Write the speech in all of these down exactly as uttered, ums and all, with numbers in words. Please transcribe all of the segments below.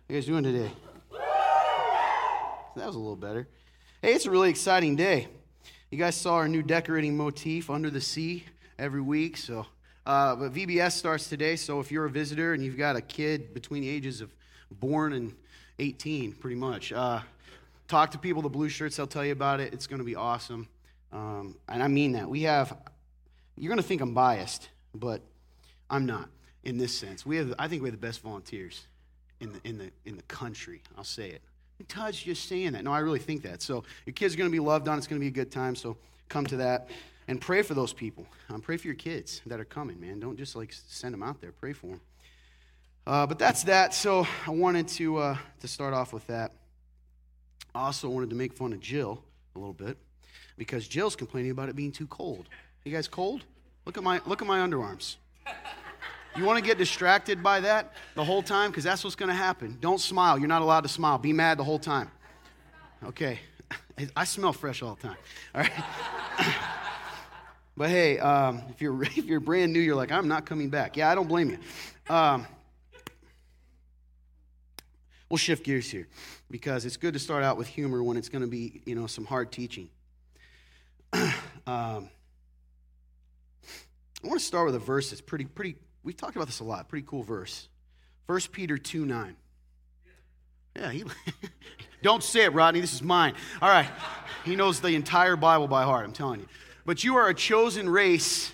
you guys doing today? That was a little better. Hey, it's a really exciting day. You guys saw our new decorating motif, Under the Sea, every week. So, uh, but V B S starts today, so if you're a visitor and you've got a kid between the ages of born and eighteen, pretty much, uh, talk to people, the blue shirts, they'll tell you about it. It's going to be awesome. Um, and I mean that. We have, you're going to think I'm biased, but I'm not in this sense. We have, I think we have the best volunteers in the in the in the country. I'll say it. Todd's just saying that. No, I really think that. So your kids are going to be loved on. It's going to be a good time. So come to that and pray for those people. Um, pray for your kids that are coming, man. Don't just like send them out there. Pray for them. Uh, but that's that. So I wanted to uh, to start off with that. I also wanted to make fun of Jill a little bit because Jill's complaining about it being too cold. You guys cold? Look at my look at my underarms. You want to get distracted by that the whole time? Because that's what's going to happen. Don't smile. You're not allowed to smile. Be mad the whole time. Okay. I smell fresh all the time. All right. But hey, um, if you're if you're brand new, you're like, I'm not coming back. Yeah, I don't blame you. Um, we'll shift gears here because it's good to start out with humor when it's going to be, you know, some hard teaching. um, I want to start with a verse that's pretty pretty. We've talked about this a lot. Pretty cool verse. First Peter two nine. Yeah, he, don't say it, Rodney. This is mine. All right. He knows the entire Bible by heart, I'm telling you. But you are a chosen race,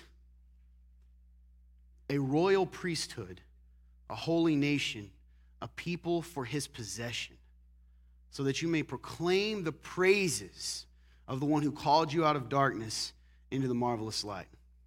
a royal priesthood, a holy nation, a people for his possession, so that you may proclaim the praises of the one who called you out of darkness into the marvelous light.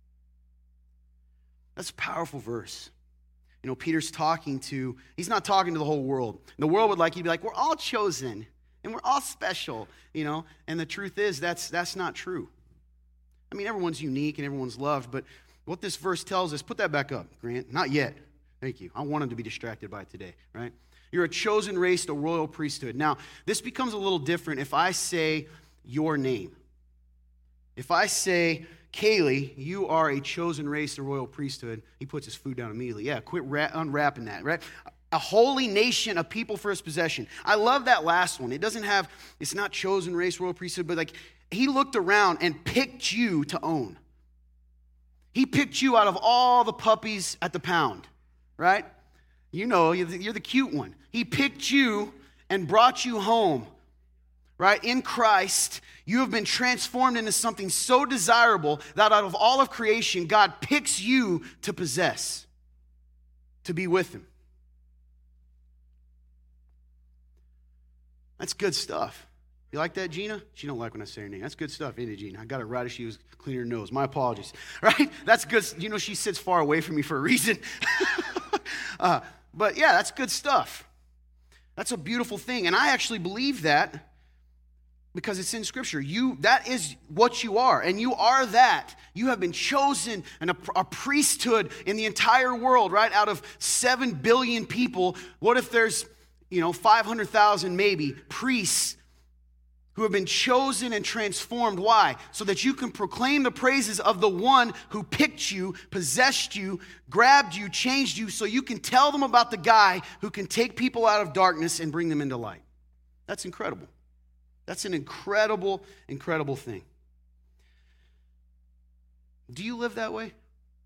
That's a powerful verse. You know, Peter's talking to, he's not talking to the whole world. The world would like you to be like, we're all chosen and we're all special, you know. And the truth is, that's that's not true. I mean, everyone's unique and everyone's loved, but what this verse tells us, put that back up, Grant. Not yet. Thank you. I wanted to be distracted by it today, right? You're a chosen race, a royal priesthood. Now, this becomes a little different if I say your name. If I say, Kaylee, you are a chosen race, a royal priesthood. He puts his food down immediately. Yeah, quit ra- unwrapping that, right? A holy nation, a people for his possession. I love that last one. It doesn't have, it's not chosen race, royal priesthood, but like he looked around and picked you to own. He picked you out of all the puppies at the pound, right? You know, you're the, you're the cute one. He picked you and brought you home. Right? In Christ, you have been transformed into something so desirable that out of all of creation, God picks you to possess, to be with him. That's good stuff. You like that, Gina? She don't like when I say her name. That's good stuff, isn't it, Gina? I got it right as she was cleaning her nose. My apologies. Right? That's good. You know, she sits far away from me for a reason. uh, but yeah, that's good stuff. That's a beautiful thing. And I actually believe that because it's in Scripture. You, that is what you are, and you are that. You have been chosen and a, a priesthood in the entire world, right? Out of seven billion people, what if there's, you know, five hundred thousand maybe priests who have been chosen and transformed? Why? So that you can proclaim the praises of the one who picked you, possessed you, grabbed you, changed you, so you can tell them about the guy who can take people out of darkness and bring them into light. That's incredible. That's an incredible, incredible thing. Do you live that way?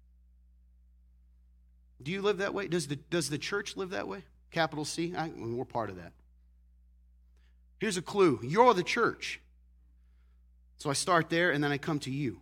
Do you live that way? Does the, does the church live that way? Capital C? I, we're part of that. Here's a clue. You're the church. So I start there and then I come to you.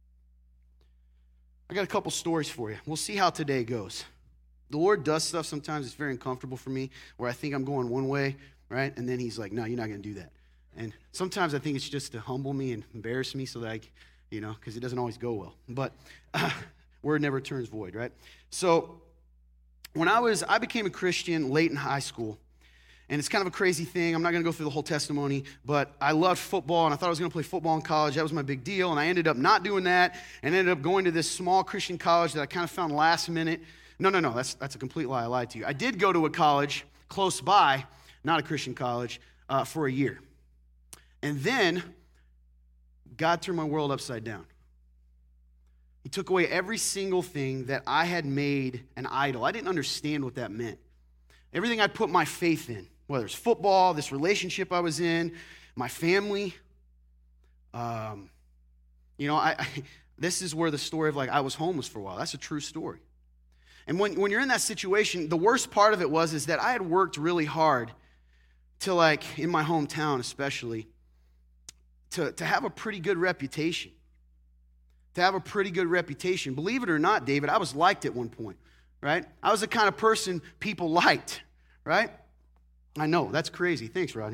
I got a couple stories for you. We'll see how today goes. The Lord does stuff sometimes it's very uncomfortable for me where I think I'm going one way, right? And then he's like, no, you're not going to do that. And sometimes I think it's just to humble me and embarrass me so that I, you know, because it doesn't always go well. But uh, word never turns void, right? So when I was, I became a Christian late in high school. And it's kind of a crazy thing. I'm not going to go through the whole testimony, but I loved football, and I thought I was going to play football in college. That was my big deal, and I ended up not doing that and ended up going to this small Christian college that I kind of found last minute. No, no, no, that's, that's a complete lie. I lied to you. I did go to a college close by, not a Christian college, uh, for a year. And then God turned my world upside down. He took away every single thing that I had made an idol. I didn't understand what that meant. everything I put my faith in, whether it's football, this relationship I was in, my family. Um, you know, I, I this is where the story of like I was homeless for a while. That's a true story. And when, when you're in that situation, the worst part of it was is that I had worked really hard to like, in my hometown especially, to, to have a pretty good reputation. To have a pretty good reputation. Believe it or not, David, I was liked at one point, right? I was the kind of person people liked, right? I know, that's crazy. Thanks, Rodney.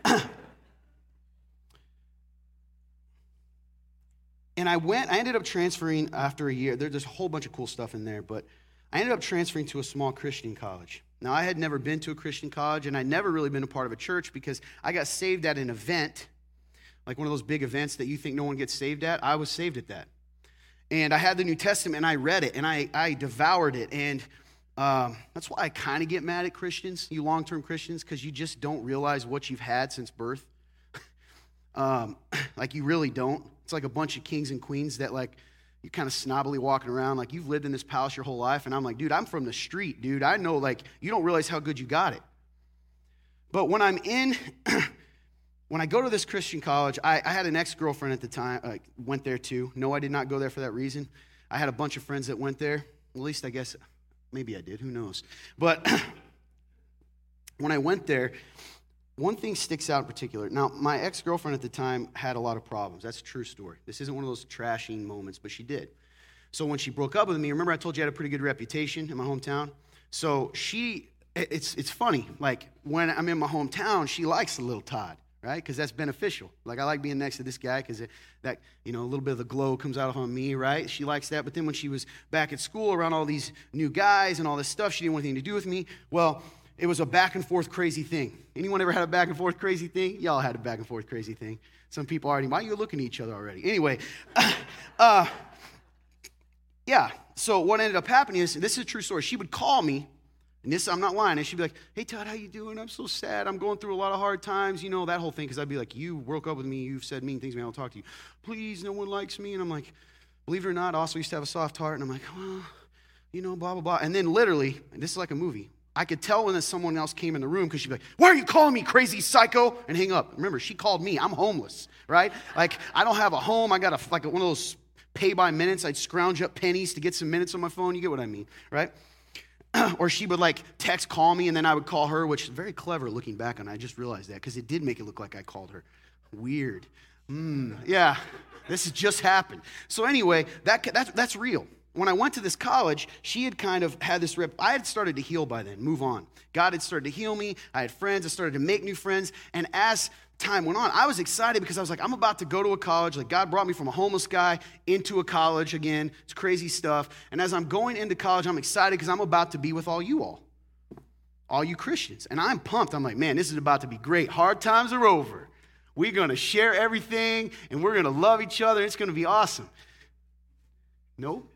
And I went, I ended up transferring after a year. There's a whole bunch of cool stuff in there, but I ended up transferring to a small Christian college. Now, I had never been to a Christian college, and I'd never really been a part of a church because I got saved at an event, like one of those big events that you think no one gets saved at. I was saved at that. And I had the New Testament, and I read it, and I, I devoured it. And um, that's why I kind of get mad at Christians, you long-term Christians, because you just don't realize what you've had since birth. um, like, you really don't. It's like a bunch of kings and queens that, like, you're kind of snobbily walking around. Like, you've lived in this palace your whole life. And I'm like, dude, I'm from the street, dude. I know, like, you don't realize how good you got it. But when I'm in... When I go to this Christian college, I, I had an ex-girlfriend at the time, uh, went there too. No, I did not go there for that reason. I had a bunch of friends that went there. At least I guess, maybe I did, who knows. But when I went there, one thing sticks out in particular. Now, my ex-girlfriend at the time had a lot of problems. That's a true story. This isn't one of those trashing moments, but she did. So when she broke up with me, remember I told you I had a pretty good reputation in my hometown? So she, it's, it's funny, like when I'm in my hometown, she likes the little Todd. Right? Because that's beneficial. Like, I like being next to this guy because that, you know, a little bit of the glow comes out on me, right? She likes that. But then when she was back at school around all these new guys and all this stuff, she didn't want anything to do with me. Well, it was a back and forth crazy thing. Anyone ever had a back and forth crazy thing? Y'all had a back and forth crazy thing. Some people already, why are you looking at each other already? Anyway, uh, yeah. So what ended up happening is, this is a true story. She would call me. And this, I'm not lying. And she'd be like, hey, Todd, how you doing? I'm so sad. I'm going through a lot of hard times. You know, that whole thing. Because I'd be like, you broke up with me. You've said mean things to me. I don't talk to you. Please, no one likes me. And I'm like, believe it or not, I also used to have a soft heart. And I'm like, well, you know, blah, blah, blah. And then literally, and this is like a movie, I could tell when someone else came in the room because she'd be like, why are you calling me crazy psycho? And hang up. Remember, she called me. I'm homeless, right? Like, I don't have a home. I got a, like a, one of those pay by minutes. I'd scrounge up pennies to get some minutes on my phone. You get what I mean, right? Or she would like text, call me, and then I would call her, which is very clever looking back on it. I just realized that because it did make it look like I called her. Weird. Mm, yeah, this has just happened. So anyway, that, that's, that's real. When I went to this college, she had kind of had this rep. I had started to heal by then, move on. God had started to heal me. I had friends. I started to make new friends. And as time went on, I was excited because I was like, I'm about to go to a college. Like, God brought me from a homeless guy into a college again. It's crazy stuff. And as I'm going into college, I'm excited because I'm about to be with all you all, all you Christians. And I'm pumped. I'm like, man, this is about to be great. Hard times are over. We're going to share everything, and we're going to love each other. It's going to be awesome. Nope.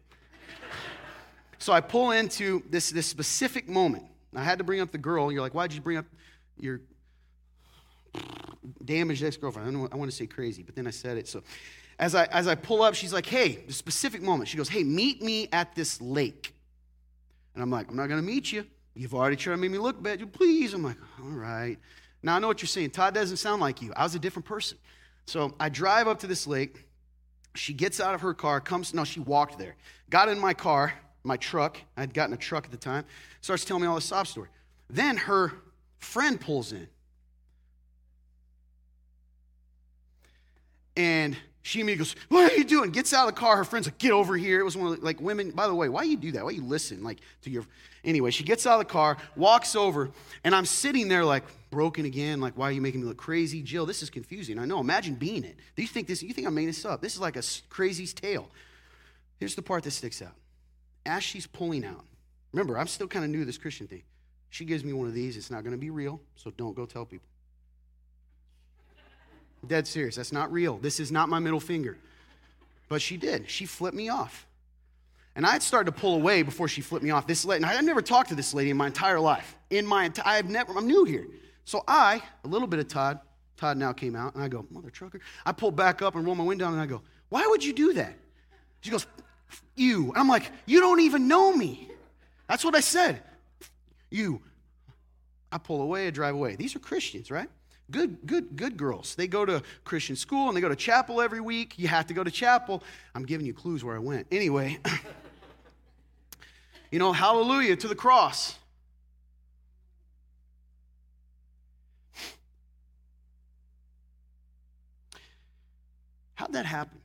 So I pull into this, this specific moment. I had to bring up the girl. You're like, why'd you bring up your damaged ex-girlfriend? I, don't know, I want to say crazy, but then I said it. So as I as I pull up, she's like, hey, the specific moment. She goes, hey, meet me at this lake. And I'm like, I'm not going to meet you. You've already tried to make me look bad. Please. I'm like, all right. Now I know what you're saying. Todd doesn't sound like you. I was a different person. So I drive up to this lake. She gets out of her car, comes, no, she walked there. Got in my car, my truck. I had gotten a truck at the time. Starts telling me all this sob story. Then her friend pulls in. And she immediately goes, what are you doing? Gets out of the car. Her friend's like, get over here. It was one of the, like women, by the way, why you do that? Why you listen like to your, anyway, she gets out of the car, walks over, and I'm sitting there like broken again. Like, why are you making me look crazy? Jill, this is confusing. I know, imagine being it. Do you think this, you think I'm making this up? This is like a crazy's tale. Here's the part that sticks out. As she's pulling out, remember, I'm still kind of new to this Christian thing. She gives me one of these. It's not going to be real, so don't go tell people. Dead serious. That's not real. This is not my middle finger. But she did. She flipped me off. And I had started to pull away before she flipped me off. This lady, I've never talked to this lady in my entire life. In my entire, I've never, I'm new here. So I, a little bit of Todd, Todd now came out, and I go, mother trucker. I pull back up and roll my window down, and I go, why would you do that? She goes, you. And I'm like, you don't even know me. That's what I said. You. I pull away, I drive away. These are Christians, right? Good, good, good girls. They go to Christian school and they go to chapel every week. You have to go to chapel. I'm giving you clues where I went. Anyway, you know, hallelujah to the cross. How'd that happen?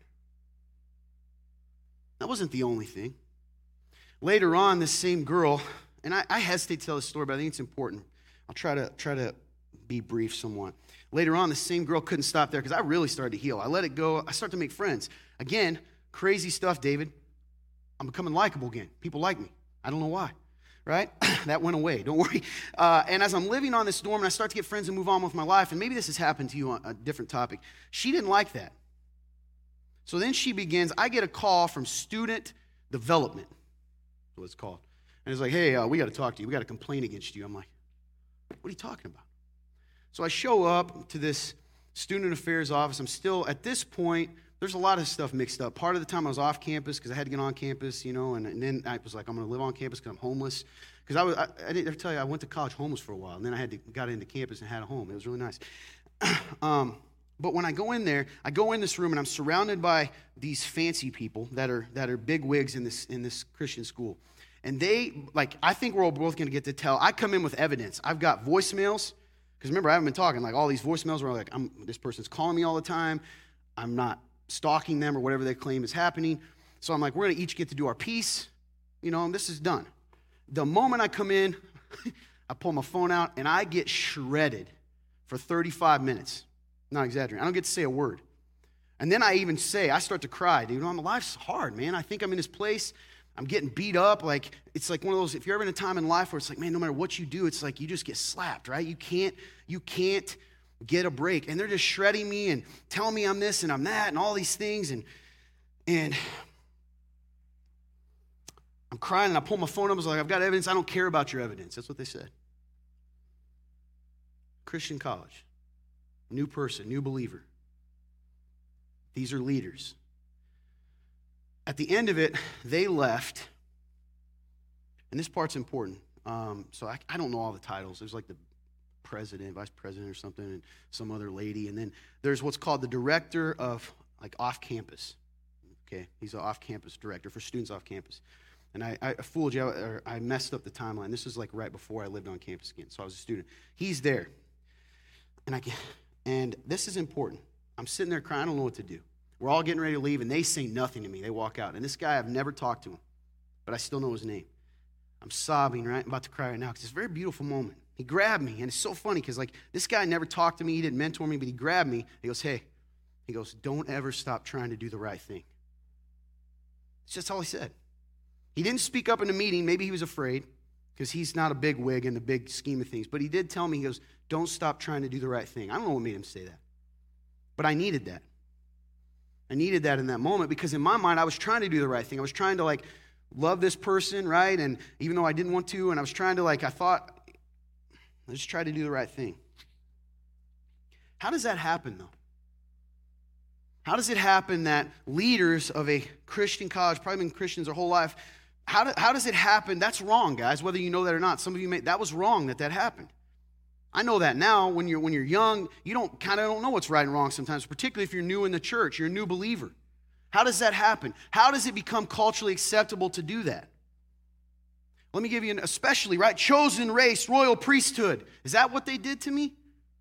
That wasn't the only thing. Later on, this same girl, and I, I hesitate to tell this story, but I think it's important. I'll try to try to be brief somewhat. Later on, the same girl couldn't stop there because I really started to heal. I let it go. I started to make friends. Again, crazy stuff, David. I'm becoming likable again. People like me. I don't know why, right? That went away. Don't worry. Uh, and as I'm living on this dorm and I start to get friends and move on with my life, and maybe this has happened to you on a different topic, she didn't like that. So then she begins, I get a call from student development, that's what it's called. And it's like, hey, uh, we got to talk to you. We got a complaint against you. I'm like, what are you talking about? So I show up to this student affairs office. I'm still, at this point, there's a lot of stuff mixed up. Part of the time I was off campus because I had to get on campus, you know, and, and then I was like, I'm going to live on campus because I'm homeless. Because I, was, I, I didn't ever tell you, I went to college homeless for a while, and then I had to got into campus and had a home. It was really nice. um, but when I go in there, I go in this room, and I'm surrounded by these fancy people that are that are big wigs in this in this Christian school. And they, like, I think we're all both going to get to tell. I come in with evidence. I've got voicemails. Because remember, I haven't been talking. Like, all these voicemails were like, I'm, this person's calling me all the time. I'm not stalking them or whatever they claim is happening. So I'm like, we're going to each get to do our piece. You know, and this is done. The moment I come in, I pull my phone out, and I get shredded for thirty-five minutes. Not exaggerating. I don't get to say a word. And then I even say, I start to cry. Dude, you know, my life's hard, man. I think I'm in this place. I'm getting beat up. Like, it's like one of those, if you're ever in a time in life where it's like, man, no matter what you do, it's like you just get slapped, right? You can't, you can't get a break. And they're just shredding me and telling me I'm this and I'm that and all these things. And, and I'm crying and I pull my phone up. I was like, I've got evidence. I don't care about your evidence. That's what they said. Christian college. New person, new believer. These are leaders. At the end of it, they left, and this part's important. Um, so I, I don't know all the titles. There's like the president, vice president or something, and some other lady. And then there's what's called the director of like off-campus. Okay, he's an off-campus director for students off campus. And I, I fooled you, or I messed up the timeline. This was like right before I lived on campus again, so I was a student. He's there, and I and this is important. I'm sitting there crying. I don't know what to do. We're all getting ready to leave, and they say nothing to me. They walk out. And this guy, I've never talked to him, but I still know his name. I'm sobbing, right? I'm about to cry right now because it's a very beautiful moment. He grabbed me, and it's so funny because, like, this guy never talked to me. He didn't mentor me, but he grabbed me. He goes, hey, he goes, don't ever stop trying to do the right thing. It's just all he said. He didn't speak up in a meeting. Maybe he was afraid because he's not a big wig in the big scheme of things. But he did tell me, he goes, don't stop trying to do the right thing. I don't know what made him say that, but I needed that. I needed that in that moment because in my mind, I was trying to do the right thing. I was trying to, like, love this person, right? And even though I didn't want to, and I was trying to, like, I thought, I just tried to do the right thing. How does that happen, though? How does it happen that leaders of a Christian college, probably been Christians their whole life, how, do, how does it happen? That's wrong, guys, whether you know that or not. Some of you may, that was wrong that that happened. I know that now. When you're when you're young, you don't kind of don't know what's right and wrong sometimes, particularly if you're new in the church, you're a new believer. How does that happen? How does it become culturally acceptable to do that? Let me give you an especially, right? Chosen race, royal priesthood. Is that what they did to me?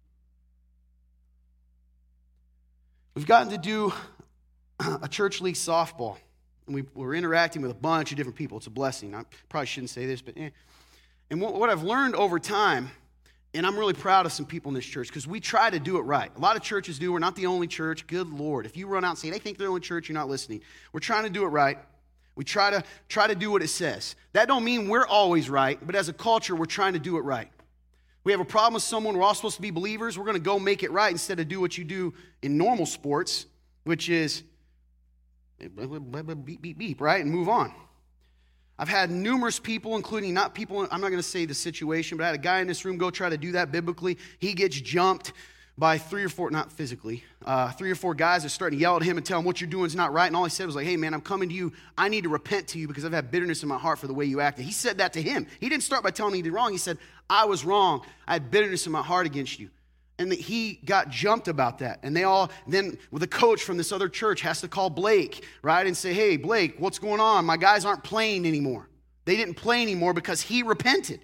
We've gotten to do a church league softball, and we, we're interacting with a bunch of different people. It's a blessing. I probably shouldn't say this, but eh. And what, what I've learned over time, and I'm really proud of some people in this church because we try to do it right. A lot of churches do. We're not the only church. Good Lord. If you run out and say they think they're the only church, you're not listening. We're trying to do it right. We try to try to do what it says. That don't mean we're always right, but as a culture, we're trying to do it right. We have a problem with someone, we're all supposed to be believers. We're going to go make it right instead of do what you do in normal sports, which is beep, beep, beep, right, and move on. I've had numerous people, including not people, I'm not going to say the situation, but I had a guy in this room go try to do that biblically. He gets jumped by three or four, not physically, uh, three or four guys that started to yell at him and tell him what you're doing is not right. And all he said was like, hey, man, I'm coming to you. I need to repent to you because I've had bitterness in my heart for the way you acted. He said that to him. He didn't start by telling him he did wrong. He said, I was wrong. I had bitterness in my heart against you. And that he got jumped about that. And they all, then with the coach from this other church has to call Blake, right, and say, hey, Blake, what's going on? My guys aren't playing anymore. They didn't play anymore because he repented.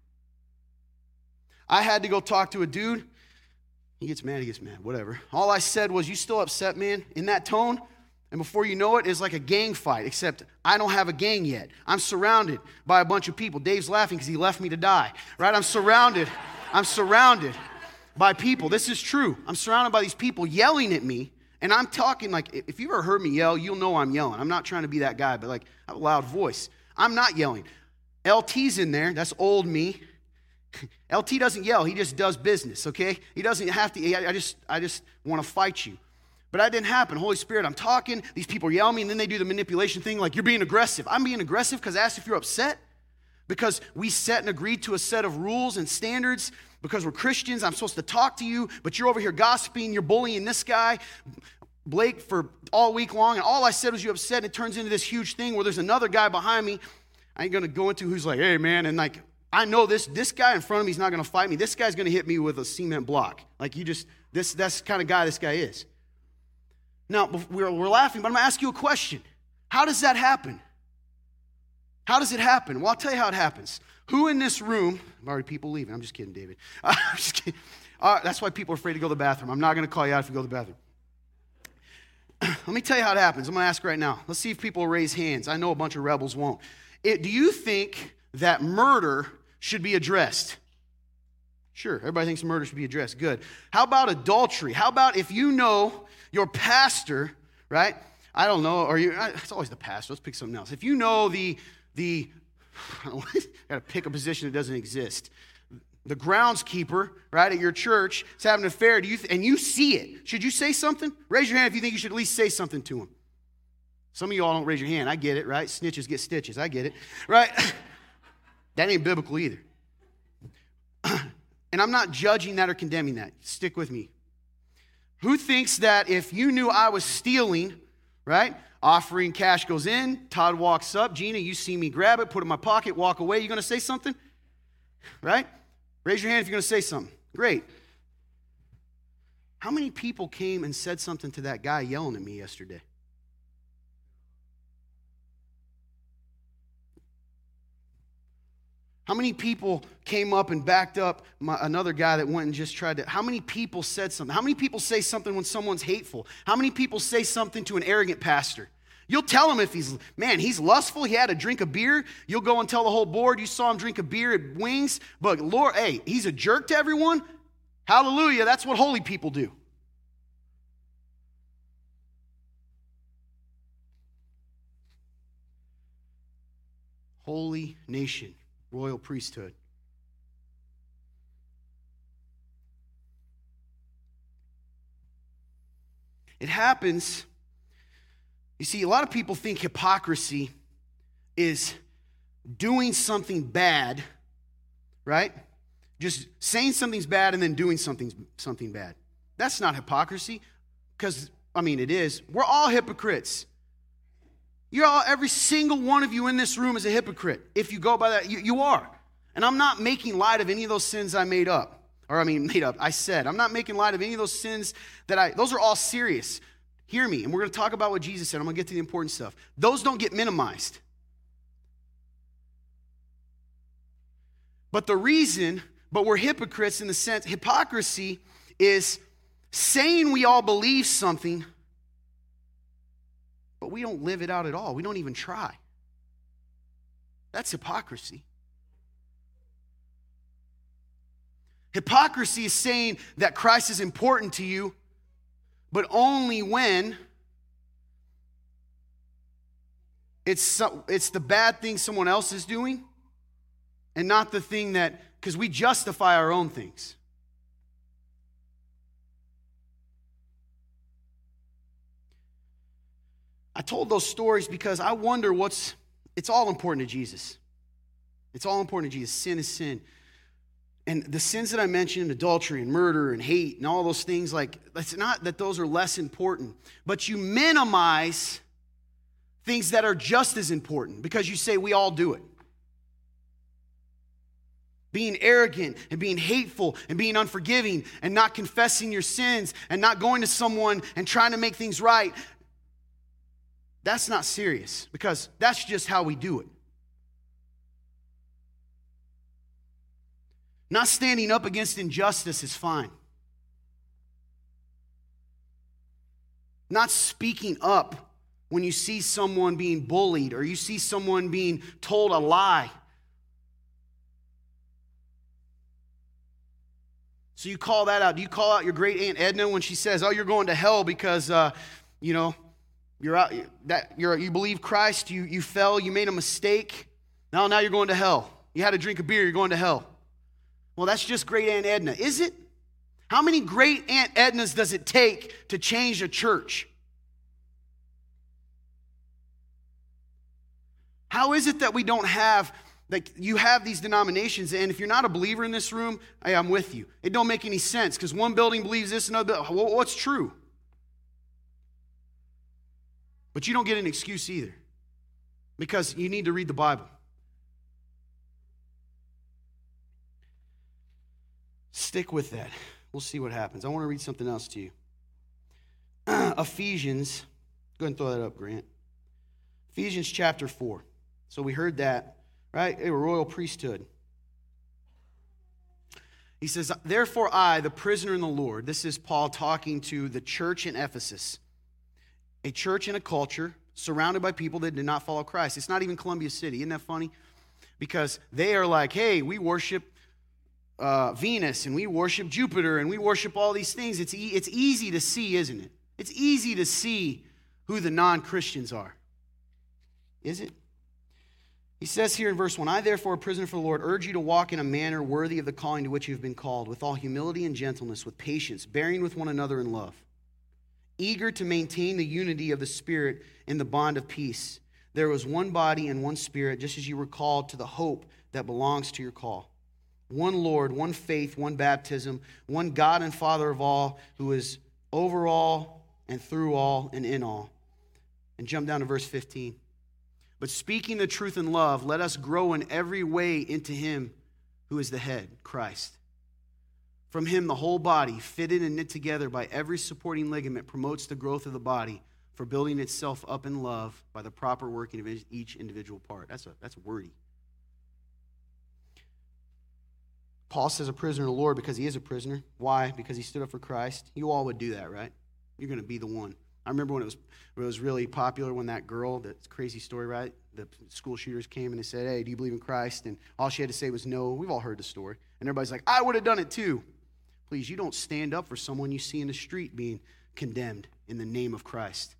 I had to go talk to a dude. He gets mad, he gets mad, whatever. All I said was, you still upset, man? In that tone? And before you know it, it's like a gang fight, except I don't have a gang yet. I'm surrounded by a bunch of people. Dave's laughing because he left me to die, right? I'm surrounded. I'm surrounded by people. This is true. I'm surrounded by these people yelling at me, and I'm talking like, if you've ever heard me yell, you'll know I'm yelling. I'm not trying to be that guy, but like, I have a loud voice. I'm not yelling. L T's in there. That's old me. L T doesn't yell. He just does business, okay? He doesn't have to. I just, I just want to fight you. But that didn't happen. Holy Spirit, I'm talking. These people yell at me, and then they do the manipulation thing like, you're being aggressive. I'm being aggressive because I asked if you're upset. Because we set and agreed to a set of rules and standards. Because we're Christians, I'm supposed to talk to you, but you're over here gossiping. You're bullying this guy, Blake, for all week long. And all I said was you upset, and it turns into this huge thing where there's another guy behind me I ain't going to go into who's like, hey, man, and like, I know this this guy in front of me is not going to fight me. This guy's going to hit me with a cement block. Like you just, this that's the kind of guy this guy is. Now, we're, we're laughing, but I'm going to ask you a question. How does that happen? How does it happen? Well, I'll tell you how it happens. Who in this room, I've already people leaving. I'm just kidding, David. Uh, I'm just kidding. Uh, that's why people are afraid to go to the bathroom. I'm not going to call you out if you go to the bathroom. Let me tell you how it happens. I'm going to ask right now. Let's see if people raise hands. I know a bunch of rebels won't. It, do you think that murder should be addressed? Sure, everybody thinks murder should be addressed. Good. How about adultery? How about if you know your pastor, right? I don't know, or you, it's always the pastor. Let's pick something else. If you know the, the I don't know, got to pick a position that doesn't exist. The groundskeeper, right, at your church is having an affair, do you th- and you see it. Should you say something? Raise your hand if you think you should at least say something to him. Some of you all don't raise your hand. I get it, right? Snitches get stitches. I get it, right? That ain't biblical either. And I'm not judging that or condemning that. Stick with me. Who thinks that if you knew I was stealing, right, offering cash goes in, Todd walks up, Gina, you see me grab it, put it in my pocket, walk away, you going to say something? Right? Raise your hand if you're going to say something. Great. How many people came and said something to that guy yelling at me yesterday? How many people came up and backed up my, another guy that went and just tried to... How many people said something? How many people say something when someone's hateful? How many people say something to an arrogant pastor? You'll tell him if he's, man, he's lustful, he had a drink of beer. You'll go and tell the whole board you saw him drink a beer at Wings. But Lord, hey, he's a jerk to everyone? Hallelujah, that's what holy people do. Holy nation. Royal priesthood. It happens, you see, a lot of people think hypocrisy is doing something bad, right? Just saying something's bad and then doing something, something bad. That's not hypocrisy, because, I mean, it is. We're all hypocrites. You're all, every single one of you in this room is a hypocrite. If you go by that, you, you are. And I'm not making light of any of those sins I made up. Or I mean, made up, I said. I'm not making light of any of those sins that I, those are all serious. Hear me, and we're going to talk about what Jesus said. I'm going to get to the important stuff. Those don't get minimized. But the reason, but we're hypocrites in the sense, hypocrisy is saying we all believe something, but we don't live it out at all. We don't even try. That's hypocrisy. Hypocrisy is saying that Christ is important to you, but only when it's, so, it's the bad thing someone else is doing and not the thing that, because we justify our own things. I told those stories because I wonder what's, it's all important to Jesus. It's all important to Jesus. Sin is sin. And the sins that I mentioned, adultery and murder and hate and all those things, like, it's not that those are less important, but you minimize things that are just as important because you say we all do it. Being arrogant and being hateful and being unforgiving and not confessing your sins and not going to someone and trying to make things right, that's not serious because that's just how we do it. Not standing up against injustice is fine. Not speaking up when you see someone being bullied or you see someone being told a lie. So you call that out. Do you call out your great Aunt Edna when she says, "Oh, you're going to hell because, uh, you know, you're out. That you're you believe Christ. You you fell. You made a mistake. Now now you're going to hell. You had to drink a beer. You're going to hell." Well, that's just great Aunt Edna, is it? How many great Aunt Ednas does it take to change a church? How is it that we don't have, like, you have these denominations, and if you're not a believer in this room, hey, I'm with you. It don't make any sense, because one building believes this, another building, well, what's true? But you don't get an excuse either, because you need to read the Bible. Stick with that. We'll see what happens. I want to read something else to you. Ephesians, go ahead and throw that up, Grant. Ephesians chapter four. So we heard that, right? A royal priesthood. He says, "Therefore I, the prisoner in the Lord," this is Paul talking to the church in Ephesus, a church in a culture surrounded by people that did not follow Christ. It's not even Columbia City. Isn't that funny? Because they are like, hey, we worship Uh, Venus, and we worship Jupiter, and we worship all these things. It's, e- it's easy to see, isn't it? It's easy to see who the non-Christians are. Is it? He says here in verse one, "I therefore, a prisoner for the Lord, urge you to walk in a manner worthy of the calling to which you have been called, with all humility and gentleness, with patience, bearing with one another in love, eager to maintain the unity of the Spirit in the bond of peace. There was one body and one Spirit, just as you were called to the hope that belongs to your call. One Lord, one faith, one baptism, one God and Father of all, who is over all and through all and in all." And jump down to verse fifteen. "But speaking the truth in love, let us grow in every way into him who is the head, Christ. From him the whole body, fitted and knit together by every supporting ligament, promotes the growth of the body for building itself up in love by the proper working of each individual part." That's a, that's wordy. Paul says a prisoner of the Lord because he is a prisoner. Why? Because he stood up for Christ. You all would do that, right? You're going to be the one. I remember when it was when it was really popular when that girl, that crazy story, right? The school shooters came and they said, "Hey, do you believe in Christ?" And all she had to say was no. We've all heard the story. And everybody's like, "I would have done it too." Please, you don't stand up for someone you see in the street being condemned in the name of Christ.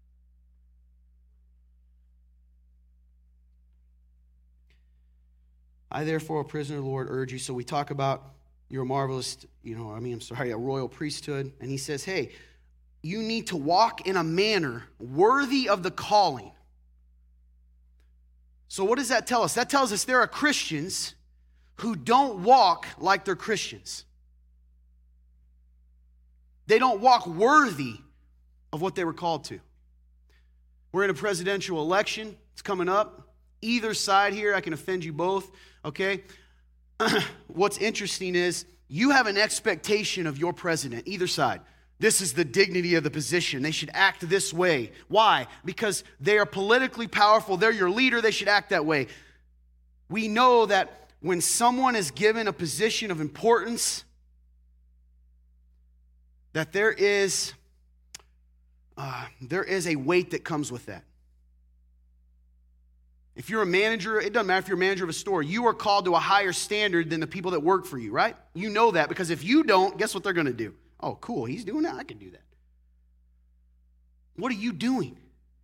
"I therefore, a prisoner of the Lord, urge you." So we talk about you're a marvelous, you know, I mean, I'm sorry, a royal priesthood. And he says, hey, you need to walk in a manner worthy of the calling. So what does that tell us? That tells us there are Christians who don't walk like they're Christians. They don't walk worthy of what they were called to. We're in a presidential election. It's coming up. Either side here, I can offend you both, okay? What's interesting is you have an expectation of your president, either side. This is the dignity of the position. They should act this way. Why? Because they are politically powerful. They're your leader. They should act that way. We know that when someone is given a position of importance, that there is, uh, there is a weight that comes with that. If you're a manager, it doesn't matter if you're a manager of a store, you are called to a higher standard than the people that work for you, right? You know that because if you don't, guess what they're going to do? Oh, cool, he's doing that, I can do that. What are you doing?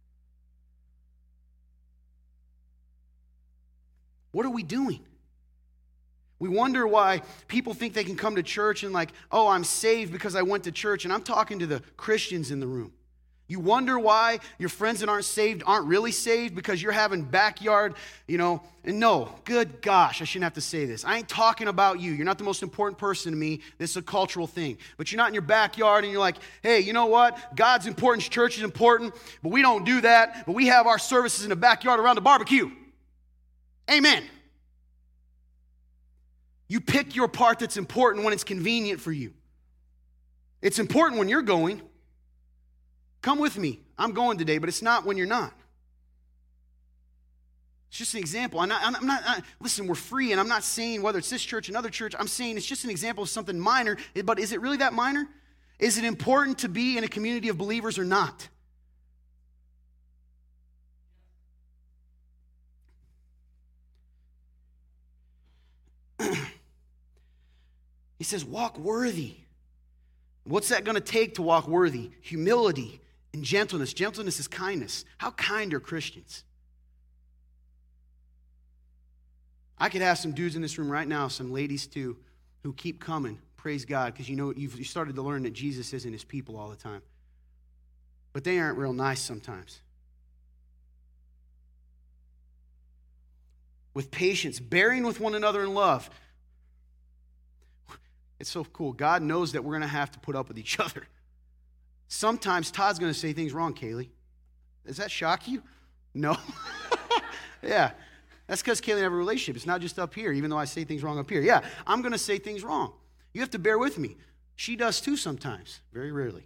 What are we doing? We wonder why people think they can come to church and like, oh, I'm saved because I went to church. And I'm talking to the Christians in the room. You wonder why your friends that aren't saved aren't really saved because you're having backyard, you know, and no, good gosh, I shouldn't have to say this. I ain't talking about you. You're not the most important person to me. This is a cultural thing. But you're not in your backyard and you're like, hey, you know what? God's important, church is important, but we don't do that. But we have our services in the backyard around the barbecue. Amen. You pick your part that's important when it's convenient for you. It's important when you're going. Come with me. I'm going today, but it's not when you're not. It's just an example. I'm not, I'm not, I, listen, we're free, and I'm not saying whether it's this church, another church. I'm saying it's just an example of something minor, but is it really that minor? Is it important to be in a community of believers or not? He says, walk worthy. What's that going to take to walk worthy? Humility and gentleness. Gentleness is kindness. How kind are Christians? I could have some dudes in this room right now, some ladies too, who keep coming. Praise God, because you know you've you started to learn that Jesus isn't his people all the time. But they aren't real nice sometimes. With patience, bearing with one another in love. It's so cool. God knows that we're going to have to put up with each other. Sometimes Todd's going to say things wrong, Kaylee. Does that shock you? No. Yeah. That's because Kaylee and I have a relationship. It's not just up here, even though I say things wrong up here. Yeah, I'm going to say things wrong. You have to bear with me. She does too sometimes, very rarely.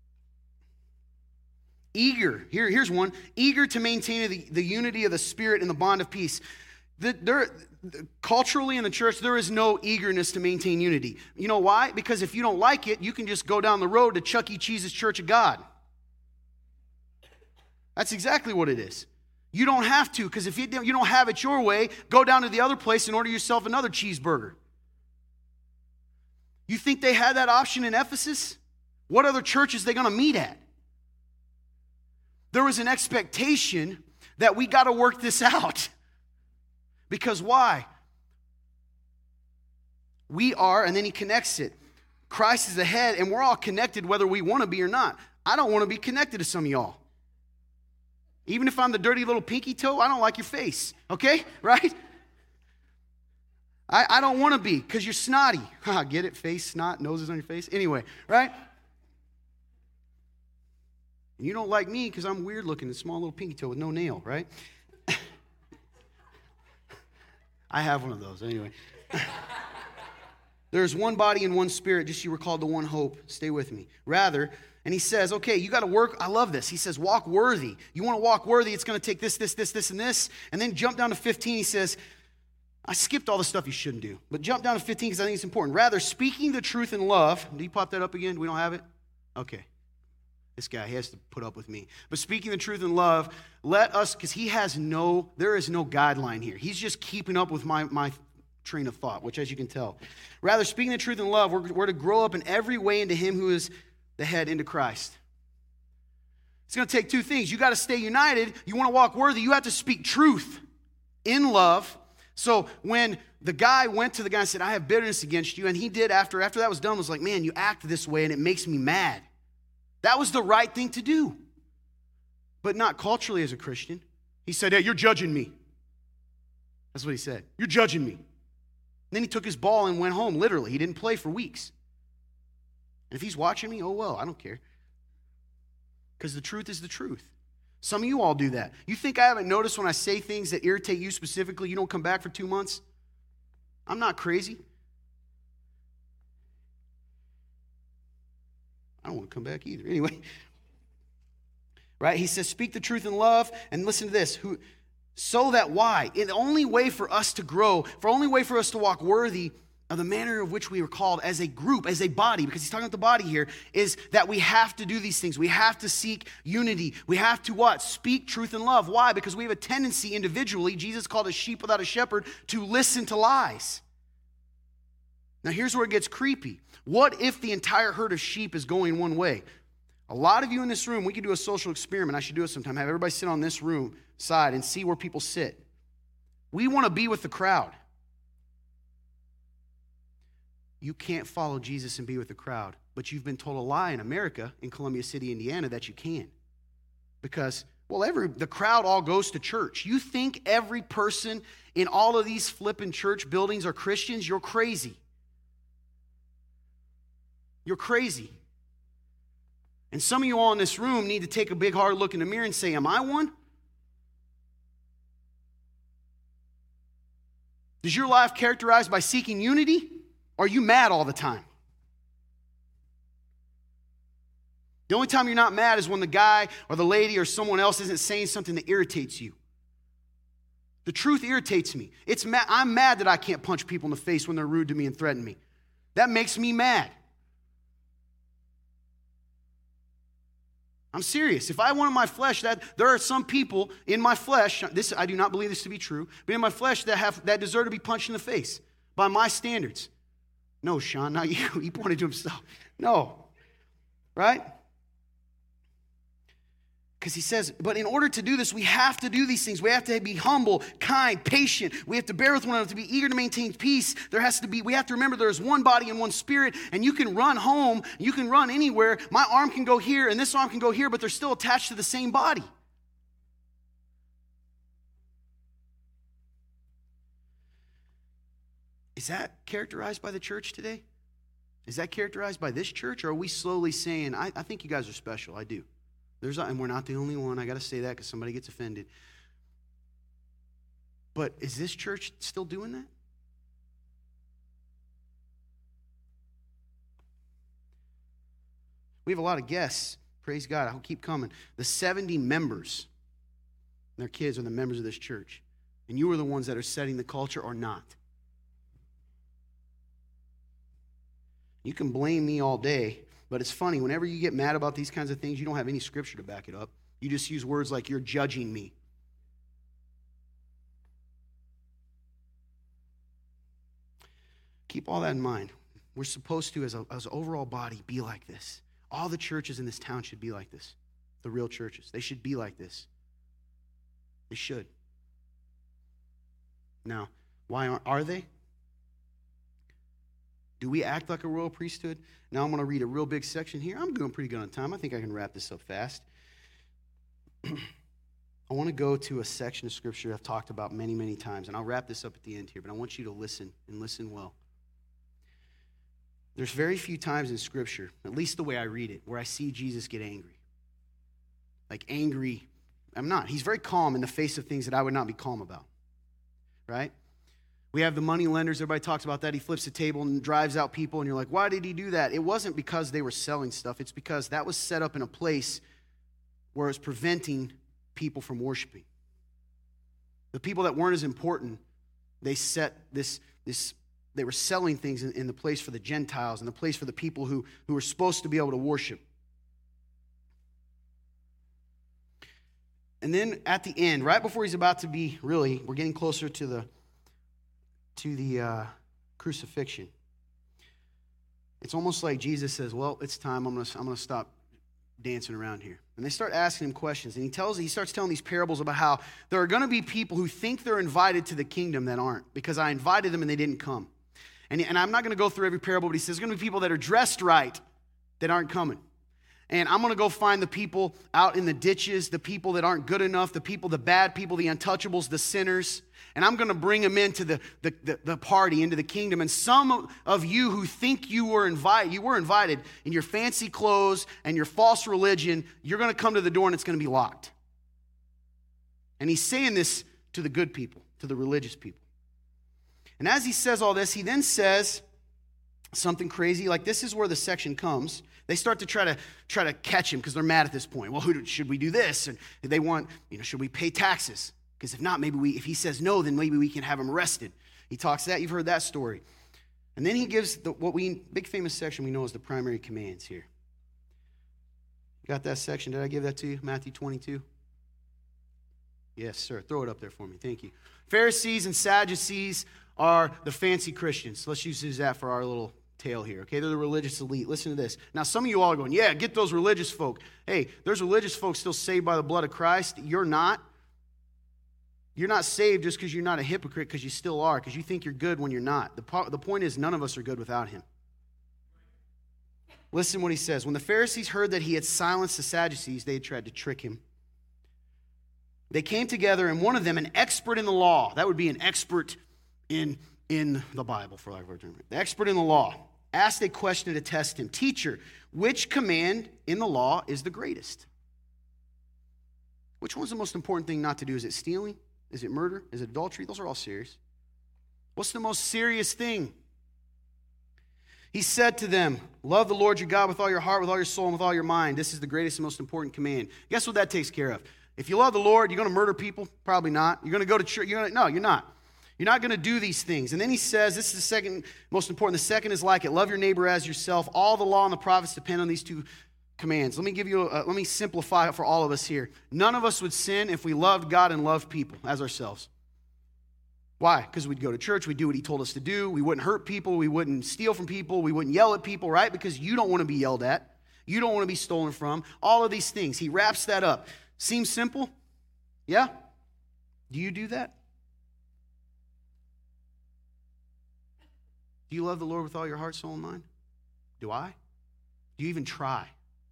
Eager. Here, here's one. Eager to maintain the, the unity of the Spirit and the bond of peace. The, there, culturally in the church, there is no eagerness to maintain unity. You know why? Because if you don't like it, you can just go down the road to Chuck E. Cheese's Church of God. That's exactly what it is. You don't have to, because if you don't, you don't have it your way, go down to the other place and order yourself another cheeseburger. You think they had that option in Ephesus? What other churches are they going to meet at? There was an expectation that we got to work this out. Because why? We are, and then he connects it. Christ is the head, and we're all connected whether we want to be or not. I don't want to be connected to some of y'all. Even if I'm the dirty little pinky toe, I don't like your face. Okay? Right? I, I don't want to be because you're snotty. Get it? Face, snot, noses on your face. Anyway, right? And you don't like me because I'm weird looking, a small little pinky toe with no nail, right? I have one of those, anyway. There's one body and one spirit, just you were called to one hope. Stay with me. Rather, and he says, okay, you got to work. I love this. He says, walk worthy. You want to walk worthy, it's going to take this, this, this, this, and this. And then jump down to fifteen. He says, I skipped all the stuff you shouldn't do. But jump down to fifteen because I think it's important. Rather, speaking the truth in love. Do you pop that up again? We don't have it? Okay. This guy, he has to put up with me. But speaking the truth in love, let us, because he has no, there is no guideline here. He's just keeping up with my, my train of thought, which as you can tell. Rather, speaking the truth in love, we're, we're to grow up in every way into him who is the head, into Christ. It's going to take two things. You got to stay united. You want to walk worthy. You have to speak truth in love. So when the guy went to the guy and said, I have bitterness against you, and he did after, after that was done, was like, man, you act this way and it makes me mad. That was the right thing to do. But not culturally as a Christian. He said, hey, you're judging me. That's what he said. You're judging me. And then he took his ball and went home, literally. He didn't play for weeks. And if he's watching me, oh well, I don't care. Because the truth is the truth. Some of you all do that. You think I haven't noticed when I say things that irritate you specifically, you don't come back for two months? I'm not crazy. I don't want to come back either. Anyway, right? He says, speak the truth in love. And listen to this. Who, so that why? The only way for us to grow, for only way for us to walk worthy of the manner of which we were called as a group, as a body, because he's talking about the body here, is that we have to do these things. We have to seek unity. We have to what? Speak truth in love. Why? Because we have a tendency individually, Jesus called us sheep without a shepherd, to listen to lies. Now here's where it gets creepy. What if the entire herd of sheep is going one way? A lot of you in this room, we could do a social experiment. I should do it sometime. Have everybody sit on this room side and see where people sit. We want to be with the crowd. You can't follow Jesus and be with the crowd, but you've been told a lie in America, in Columbia City, Indiana, that you can. Because, well, every the crowd all goes to church. You think every person in all of these flipping church buildings are Christians? You're crazy. You're crazy. And some of you all in this room need to take a big hard look in the mirror and say, am I one? Is your life characterized by seeking unity? Or are you mad all the time? The only time you're not mad is when the guy or the lady or someone else isn't saying something that irritates you. The truth irritates me. It's ma- I'm mad that I can't punch people in the face when they're rude to me and threaten me. That makes me mad. I'm serious. If I want in my flesh, that there are some people in my flesh, this I do not believe this to be true, but in my flesh that have that deserve to be punched in the face by my standards. No, Sean, not you. He pointed to himself. No. Right? Because he says, but in order to do this, we have to do these things. We have to be humble, kind, patient. We have to bear with one another, to be eager to maintain peace. There has to be, we have to remember there is one body and one spirit, and you can run home, you can run anywhere. My arm can go here, and this arm can go here, but they're still attached to the same body. Is that characterized by the church today? Is that characterized by this church, or are we slowly saying, I, I think you guys are special, I do. There's, and we're not the only one. I got to say that because somebody gets offended. But is this church still doing that? We have a lot of guests. Praise God. I'll keep coming. The seventy members, and their kids are the members of this church. And you are the ones that are setting the culture or not. You can blame me all day. But it's funny, whenever you get mad about these kinds of things, you don't have any scripture to back it up. You just use words like, you're judging me. Keep all that in mind. We're supposed to, as, a, as an overall body, be like this. All the churches in this town should be like this. The real churches. They should be like this. They should. Now, why aren't, are they? Do we act like a royal priesthood? Now I'm going to read a real big section here. I'm doing pretty good on time. I think I can wrap this up fast. I want to go to a section of Scripture I've talked about many, many times, and I'll wrap this up at the end here, but I want you to listen and listen well. There's very few times in Scripture, at least the way I read it, where I see Jesus get angry. Like angry, I'm not. He's very calm in the face of things that I would not be calm about, right? We have the money lenders. Everybody talks about that. He flips the table and drives out people, and you're like, why did he do that? It wasn't because they were selling stuff. It's because that was set up in a place where it was preventing people from worshiping. The people that weren't as important, they set this, this they were selling things in, in the place for the Gentiles and the place for the people who, who were supposed to be able to worship. And then at the end, right before he's about to be, really, we're getting closer to the to the uh, crucifixion. It's almost like Jesus says, well, it's time. I'm going to I'm going to stop dancing around here. And they start asking him questions. And he tells he starts telling these parables about how there are going to be people who think they're invited to the kingdom that aren't, because I invited them and they didn't come. And, and I'm not going to go through every parable, but he says there's going to be people that are dressed right that aren't coming. And I'm going to go find the people out in the ditches, the people that aren't good enough, the people, the bad people, the untouchables, the sinners. And I'm going to bring them into the, the, the, the party, into the kingdom. And some of you who think you were invited, you were invited in your fancy clothes and your false religion, you're going to come to the door and it's going to be locked. And he's saying this to the good people, to the religious people. And as he says all this, he then says something crazy. Like, this is where the section comes. They start to try to try to catch him because they're mad at this point. Well, who, should we do this? And they want, you know, should we pay taxes? Because if not, maybe we, if he says no, then maybe we can have him arrested. He talks that. You've heard that story. And then he gives the, what we, big famous section we know as the primary commands here. You got that section? Did I give that to you? Matthew twenty-two? Yes, sir. Throw it up there for me. Thank you. Pharisees and Sadducees are the fancy Christians. Let's use that for our little tale here, okay? They're the religious elite. Listen to this. Now, some of you all are going, yeah, get those religious folk. Hey, there's religious folks still saved by the blood of Christ. You're not. You're not saved just because you're not a hypocrite, because you still are, because you think you're good when you're not. The, po- the point is, none of us are good without him. Listen what he says. When the Pharisees heard that he had silenced the Sadducees, they had tried to trick him They came together, and one of them, an expert in the law, that would be an expert in, in the Bible, for lack of a better term, the expert in the law, asked a question to test him. Teacher, which command in the law is the greatest? Which one's the most important thing not to do? Is it stealing? Is it murder? Is it adultery? Those are all serious. What's the most serious thing? He said to them, love the Lord your God with all your heart, with all your soul, and with all your mind. This is the greatest and most important command. Guess what that takes care of? If you love the Lord, you're going to murder people? Probably not. You're going to go to church? You're gonna, no, you're not. You're not going to do these things. And then he says, this is the second most important. The second is like it. Love your neighbor as yourself. All the law and the prophets depend on these two commands. Let me give you, a, let me simplify it for all of us here. None of us would sin if we loved God and loved people as ourselves. Why? Because we'd go to church, we'd do what he told us to do, we wouldn't hurt people, we wouldn't steal from people, we wouldn't yell at people, right? Because you don't want to be yelled at. You don't want to be stolen from. All of these things. He wraps that up. Seems simple? Yeah? Do you do that? Do you love the Lord with all your heart, soul, and mind? Do I? Do you even try?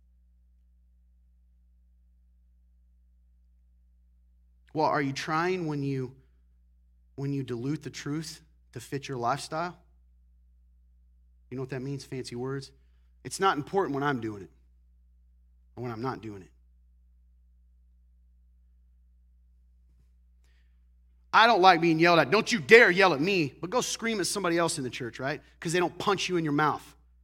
Well, are you trying when you when you dilute the truth to fit your lifestyle? You know what that means? Fancy words. It's not important when I'm doing it or when I'm not doing it. I don't like being yelled at. Don't you dare yell at me, but go scream at somebody else in the church, right? Because they don't punch you in your mouth.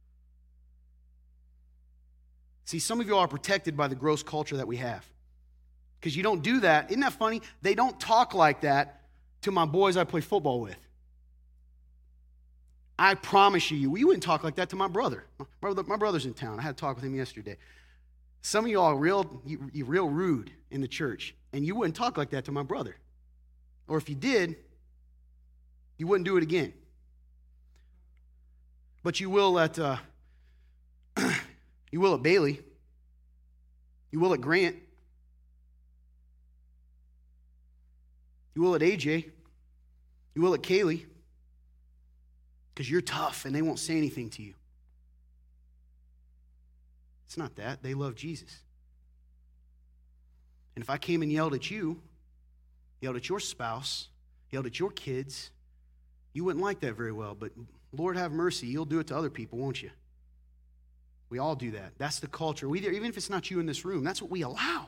See, some of you are protected by the gross culture that we have. Because you don't do that. Isn't that funny? They don't talk like that to my boys I play football with. I promise you, you wouldn't talk like that to my brother. My, brother. my brother's in town. I had to talk with him yesterday. Some of you are real, you, you're real rude in the church, and you wouldn't talk like that to my brother. Or if you did, you wouldn't do it again. But you will at uh, you will at Bailey. You will at Grant. You will at A J. You will at Kaylee. Because you're tough and they won't say anything to you. It's not that. They love Jesus. And if I came and yelled at you, yelled at your spouse, yelled at your kids, you wouldn't like that very well. But Lord have mercy, you'll do it to other people, won't you? We all do that. That's the culture. We, even if it's not you in this room, that's what we allow.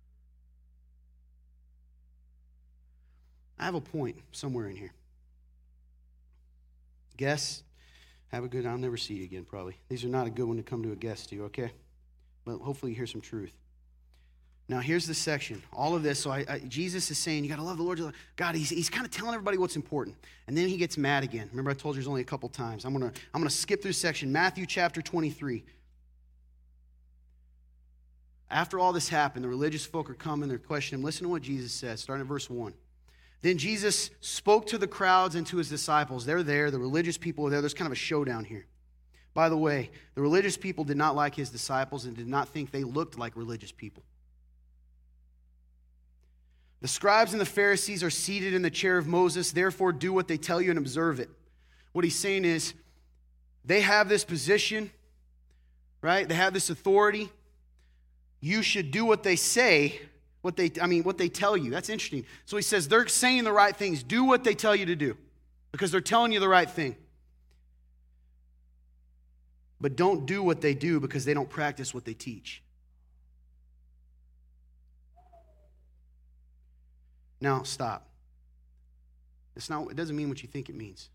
I have a point somewhere in here. Guests, have a good, I'll never see you again probably. These are not a good one to come to a guest to, okay? But hopefully you hear some truth. Now here's the section. All of this, so I, I, Jesus is saying you got to love the Lord. God, he's, he's kind of telling everybody what's important. And then he gets mad again. Remember I told you there's only a couple times. I'm going to I'm gonna skip through section. Matthew chapter twenty-three. After all this happened, the religious folk are coming, they're questioning him. Listen to what Jesus says, starting at verse one. Then Jesus spoke to the crowds and to his disciples. They're there. The religious people are there. There's kind of a showdown here. By the way, the religious people did not like his disciples and did not think they looked like religious people. The scribes and the Pharisees are seated in the chair of Moses. Therefore, do what they tell you and observe it. What he's saying is, they have this position, right? They have this authority. You should do what they say. What they, I mean, what they tell you. That's interesting. So he says they're saying the right things. Do what they tell you to do because they're telling you the right thing. But don't do what they do because they don't practice what they teach. Now, stop. It's not, it doesn't mean what you think it means.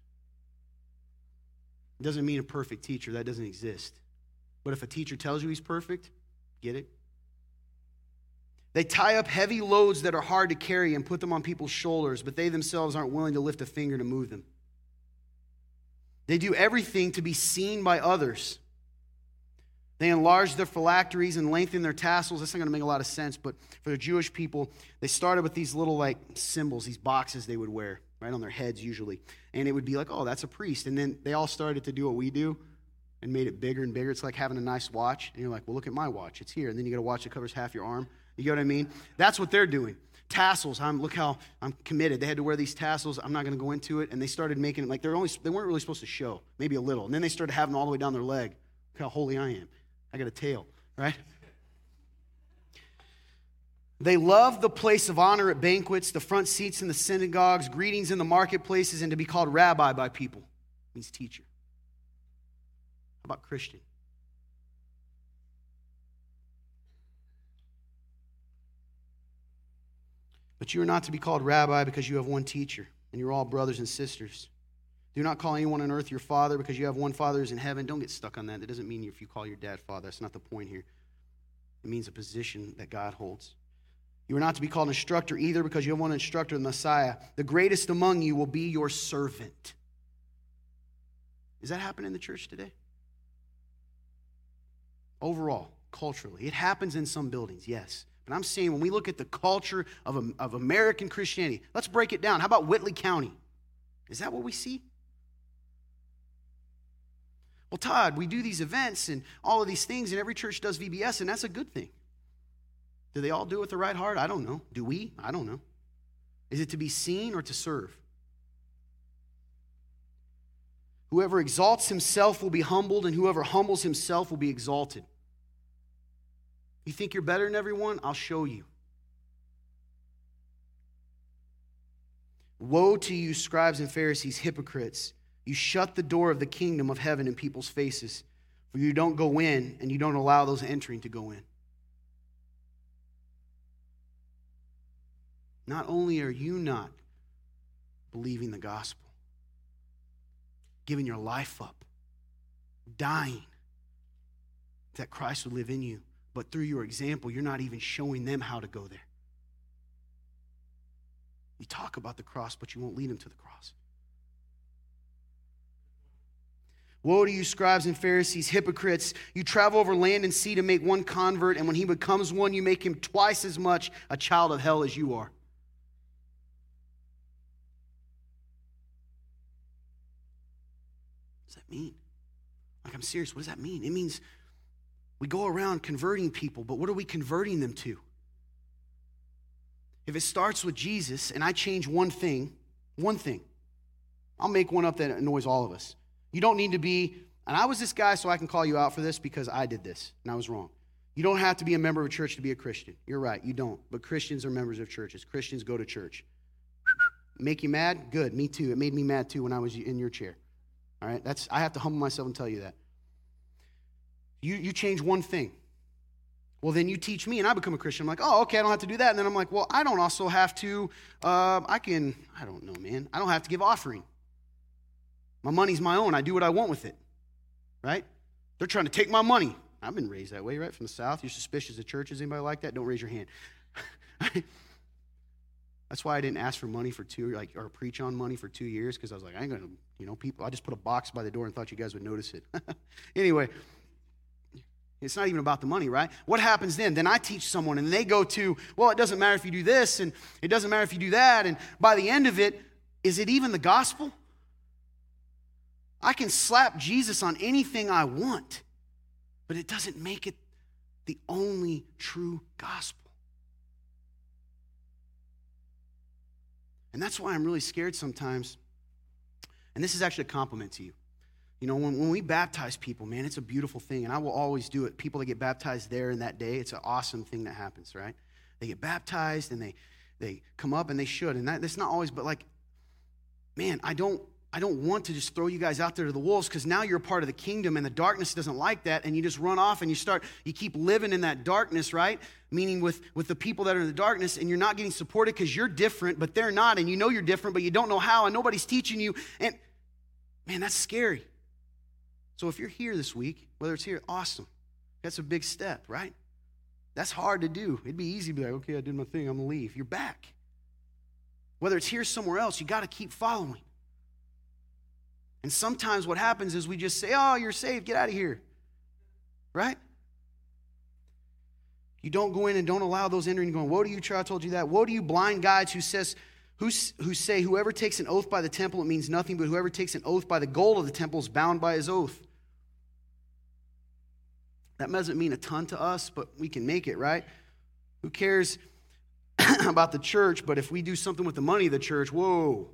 It doesn't mean a perfect teacher. That doesn't exist. But if a teacher tells you he's perfect, get it? They tie up heavy loads that are hard to carry and put them on people's shoulders, but they themselves aren't willing to lift a finger to move them. They do everything to be seen by others. They enlarge their phylacteries and lengthen their tassels. That's not going to make a lot of sense, but for the Jewish people, they started with these little like symbols, these boxes they would wear, right on their heads usually. And it would be like, oh, that's a priest. And then they all started to do what we do and made it bigger and bigger. It's like having a nice watch. And you're like, well, look at my watch. It's here. And then you get a watch that covers half your arm. You get what I mean? That's what they're doing. Tassels. I'm look how I'm committed. They had to wear these tassels. I'm not going to go into it. And they started making it like they're only they weren't really supposed to show, maybe a little. And then they started having them all the way down their leg. Look how holy I am. I got a tail, right? They loved the place of honor at banquets, the front seats in the synagogues, greetings in the marketplaces, and to be called rabbi by people. It means teacher. How about Christian? But you are not to be called rabbi because you have one teacher, and you're all brothers and sisters. Do not call anyone on earth your father because you have one father who's in heaven. Don't get stuck on that. That doesn't mean if you call your dad father. That's not the point here. It means a position that God holds. You are not to be called instructor either because you have one instructor, the Messiah. The greatest among you will be your servant. Is that happening in the church today? Overall, culturally. It happens in some buildings, yes. But I'm saying when we look at the culture of, of American Christianity, let's break it down. How about Whitley County? Is that what we see? Well, Todd, we do these events and all of these things, and every church does V B S, and that's a good thing. Do they all do it with the right heart? I don't know. Do we? I don't know. Is it to be seen or to serve? Whoever exalts himself will be humbled, and whoever humbles himself will be exalted. You think you're better than everyone? I'll show you. Woe to you, scribes and Pharisees, hypocrites! You shut the door of the kingdom of heaven in people's faces, for you don't go in, and you don't allow those entering to go in. Not only are you not believing the gospel, giving your life up, dying, that Christ would live in you, but through your example, you're not even showing them how to go there. You talk about the cross, but you won't lead them to the cross. Woe to you, scribes and Pharisees, hypocrites! You travel over land and sea to make one convert, and when he becomes one, you make him twice as much a child of hell as you are. What does that mean? Like, I'm serious. What does that mean? It means we go around converting people, but what are we converting them to? If it starts with Jesus and I change one thing, one thing, I'll make one up that annoys all of us. You don't need to be, and I was this guy, so I can call you out for this because I did this, and I was wrong. You don't have to be a member of a church to be a Christian. You're right, you don't. But Christians are members of churches. Christians go to church. Make you mad? Good, me too. It made me mad too when I was in your chair. All right, that's I have to humble myself and tell you that. You, you change one thing. Well, then you teach me, and I become a Christian. I'm like, oh, okay, I don't have to do that. And then I'm like, well, I don't also have to, uh, I can, I don't know, man. I don't have to give offering. My money's my own. I do what I want with it, right? They're trying to take my money. I've been raised that way, right? From the South. You're suspicious of churches. Anybody like that? Don't raise your hand. That's why I didn't ask for money for two, like, or preach on money for two years, because I was like, I ain't going to, you know, people, I just put a box by the door and thought you guys would notice it. Anyway, it's not even about the money, right? What happens then? Then I teach someone, and they go to, well, it doesn't matter if you do this, and it doesn't matter if you do that, and by the end of it, is it even the gospel? I can slap Jesus on anything I want, but it doesn't make it the only true gospel. And that's why I'm really scared sometimes. And this is actually a compliment to you. You know, when, when we baptize people, man, it's a beautiful thing, and I will always do it. People that get baptized there in that day, it's an awesome thing that happens, right? They get baptized, and they they come up, and they should, and that, that's not always, but like, man, I don't, I don't want to just throw you guys out there to the wolves, because now you're a part of the kingdom, and the darkness doesn't like that, and you just run off, and you start, you keep living in that darkness, right? Meaning with, with the people that are in the darkness, and you're not getting supported because you're different, but they're not, and you know you're different, but you don't know how, and nobody's teaching you, and man, that's scary. So if you're here this week, whether it's here, awesome. That's a big step, right? That's hard to do. It'd be easy to be like, okay, I did my thing, I'm going to leave. You're back. Whether it's here somewhere else, you got to keep following. And sometimes what happens is we just say, oh, you're saved, get out of here. Right? You don't go in and don't allow those entering going, woe to you, I told you that. Woe to you, blind guides who says, who, who say, whoever takes an oath by the temple, it means nothing, but whoever takes an oath by the gold of the temple is bound by his oath. That doesn't mean a ton to us, but we can make it, right? Who cares about the church, but if we do something with the money of the church, whoa.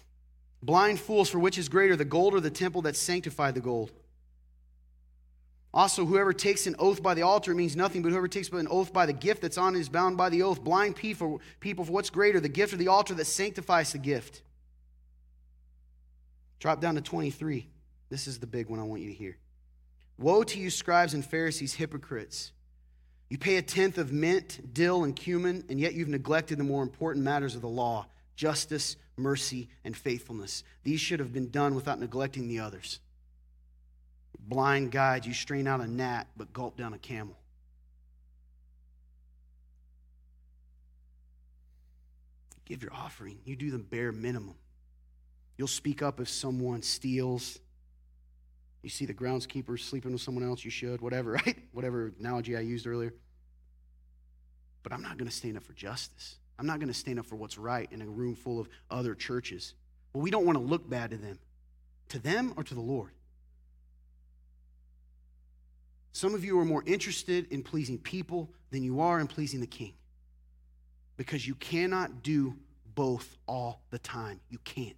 Blind fools, for which is greater, the gold or the temple that sanctified the gold? Also, whoever takes an oath by the altar means nothing, but whoever takes an oath by the gift that's on is bound by the oath. Blind people, people, for what's greater, the gift or the altar that sanctifies the gift? Drop down to twenty-three. This is the big one I want you to hear. Woe to you, scribes and Pharisees, hypocrites! You pay a tenth of mint, dill, and cumin, and yet you've neglected the more important matters of the law: justice, mercy, and faithfulness. These should have been done without neglecting the others. Blind guides, you strain out a gnat, but gulp down a camel. Give your offering. You do the bare minimum. You'll speak up if someone steals. You see the groundskeeper sleeping with someone else, you should, whatever, right? Whatever analogy I used earlier. But I'm not going to stand up for justice. I'm not going to stand up for what's right in a room full of other churches. Well, we don't want to look bad to them. To them or to the Lord? Some of you are more interested in pleasing people than you are in pleasing the King. Because you cannot do both all the time. You can't.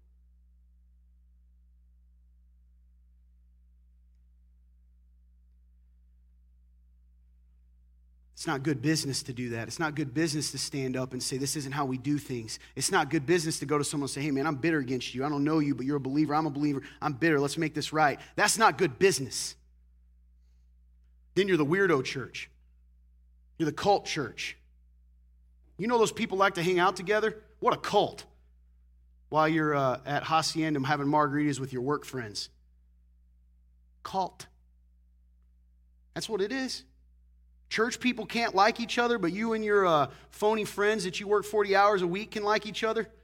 It's not good business to do that. It's not good business to stand up and say, this isn't how we do things. It's not good business to go to someone and say, hey, man, I'm bitter against you. I don't know you, but you're a believer. I'm a believer. I'm bitter. Let's make this right. That's not good business. Then you're the weirdo church. You're the cult church. You know those people like to hang out together? What a cult. While you're uh, at Hacienda having margaritas with your work friends. Cult. That's what it is. Church people can't like each other, but you and your uh, phony friends that you work forty hours a week can like each other. If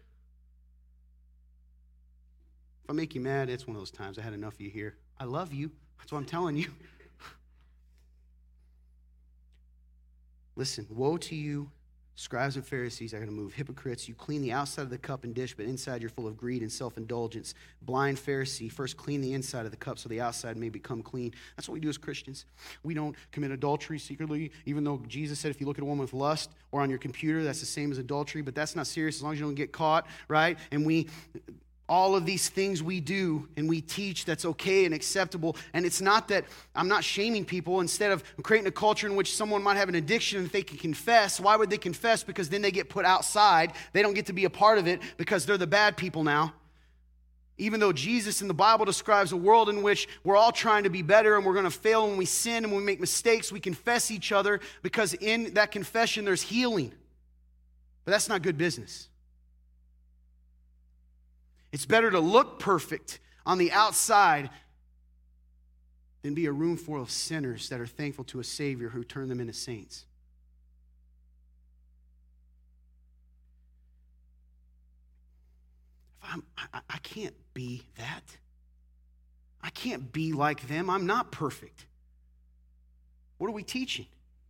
I make you mad, it's one of those times. I had enough of you here. I love you. That's what I'm telling you. Listen, woe to you, scribes and Pharisees. I got to move. Hypocrites, you clean the outside of the cup and dish, but inside you're full of greed and self-indulgence. Blind Pharisee, first clean the inside of the cup so the outside may become clean. That's what we do as Christians. We don't commit adultery secretly, even though Jesus said if you look at a woman with lust or on your computer, that's the same as adultery, but that's not serious as long as you don't get caught, right? And we... all of these things we do and we teach that's okay and acceptable. And it's not that I'm not shaming people. Instead of creating a culture in which someone might have an addiction and they can confess. Why would they confess? Because then they get put outside. They don't get to be a part of it because they're the bad people now. Even though Jesus in the Bible describes a world in which we're all trying to be better and we're going to fail when we sin and when we make mistakes, we confess each other because in that confession there's healing. But that's not good business. It's better to look perfect on the outside than be a room full of sinners that are thankful to a Savior who turned them into saints. If I'm, I, I can't be that. I can't be like them. I'm not perfect. What are we teaching?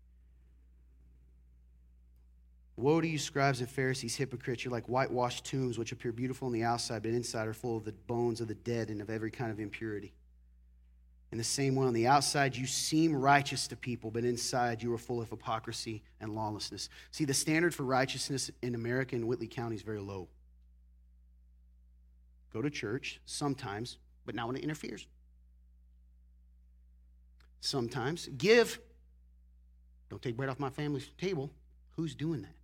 Woe to you, scribes and Pharisees, hypocrites! You're like whitewashed tombs, which appear beautiful on the outside, but inside are full of the bones of the dead and of every kind of impurity. In the same way, on the outside, you seem righteous to people, but inside you are full of hypocrisy and lawlessness. See, the standard for righteousness in America and Whitley County is very low. Go to church sometimes, but not when it interferes. Sometimes give. Don't take bread off my family's table. Who's doing that?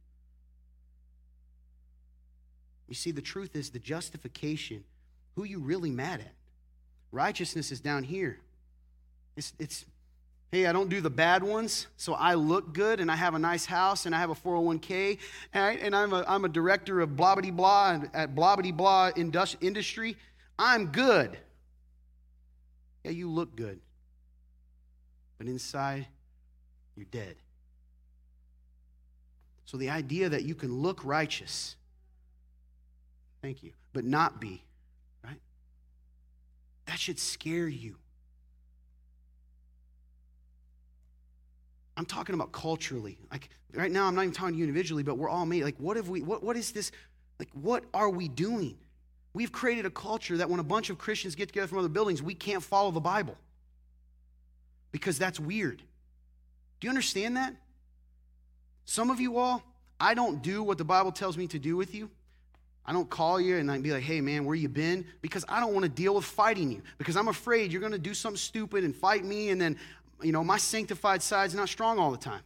You see, the truth is the justification, who you really mad at. Righteousness is down here. It's, it's, hey, I don't do the bad ones, so I look good, and I have a nice house, and I have a four oh one k, and, I, and I'm, a, I'm a director of blah-blah-blah at blah-blah-blah industry. I'm good. Yeah, you look good. But inside, you're dead. So the idea that you can look righteous, thank you, but not be, right? That should scare you. I'm talking about culturally. Like right now, I'm not even talking to you individually, but we're all made. Like, what have we, what, what is this, like, what are we doing? We've created a culture that when a bunch of Christians get together from other buildings, we can't follow the Bible. Because that's weird. Do you understand that? Some of you all, I don't do what the Bible tells me to do with you. I don't call you and I'd be like, hey, man, where you been? Because I don't want to deal with fighting you. Because I'm afraid you're going to do something stupid and fight me, and then, you know, my sanctified side's not strong all the time.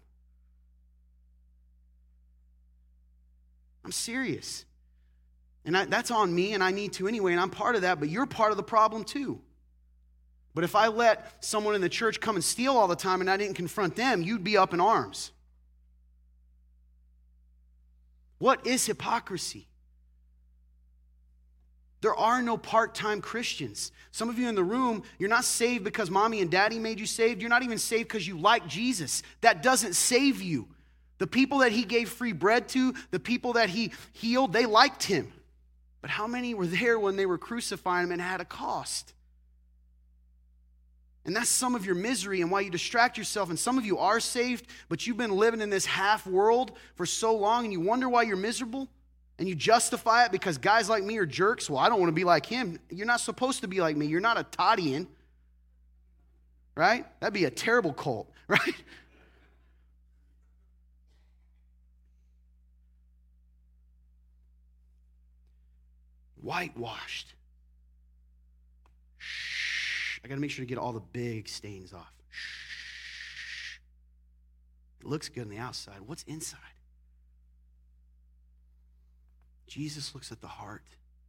I'm serious. And I, that's on me, and I need to anyway, and I'm part of that, but you're part of the problem too. But if I let someone in the church come and steal all the time and I didn't confront them, you'd be up in arms. What is hypocrisy? There are no part-time Christians. Some of you in the room, you're not saved because mommy and daddy made you saved. You're not even saved because you like Jesus. That doesn't save you. The people that he gave free bread to, the people that he healed, they liked him. But how many were there when they were crucifying him and had a cost? And that's some of your misery and why you distract yourself. And some of you are saved, but you've been living in this half world for so long and you wonder why you're miserable. And you justify it because guys like me are jerks. Well, I don't want to be like him. You're not supposed to be like me. You're not a Toddian, right? That'd be a terrible cult, right? Whitewashed. Shh. I got to make sure to get all the big stains off. Shh. It looks good on the outside. What's inside? Jesus looks at the heart.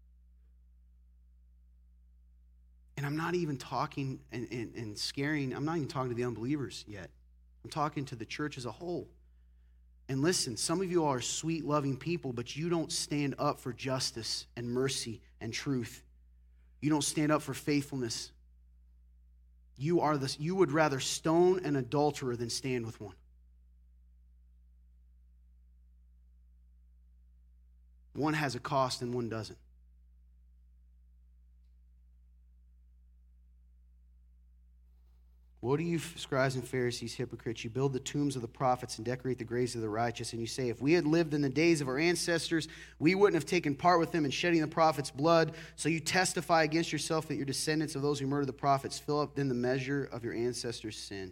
And I'm not even talking and, and, and scaring, I'm not even talking to the unbelievers yet. I'm talking to the church as a whole. And listen, some of you are sweet, loving people, but you don't stand up for justice and mercy and truth. You don't stand up for faithfulness. You are this, you would rather stone an adulterer than stand with one. One has a cost and one doesn't. Woe to you, scribes and Pharisees, hypocrites! You build the tombs of the prophets and decorate the graves of the righteous, and you say, if we had lived in the days of our ancestors, we wouldn't have taken part with them in shedding the prophets' blood. So you testify against yourself that you're descendants of those who murdered the prophets. Fill up then the measure of your ancestors' sin.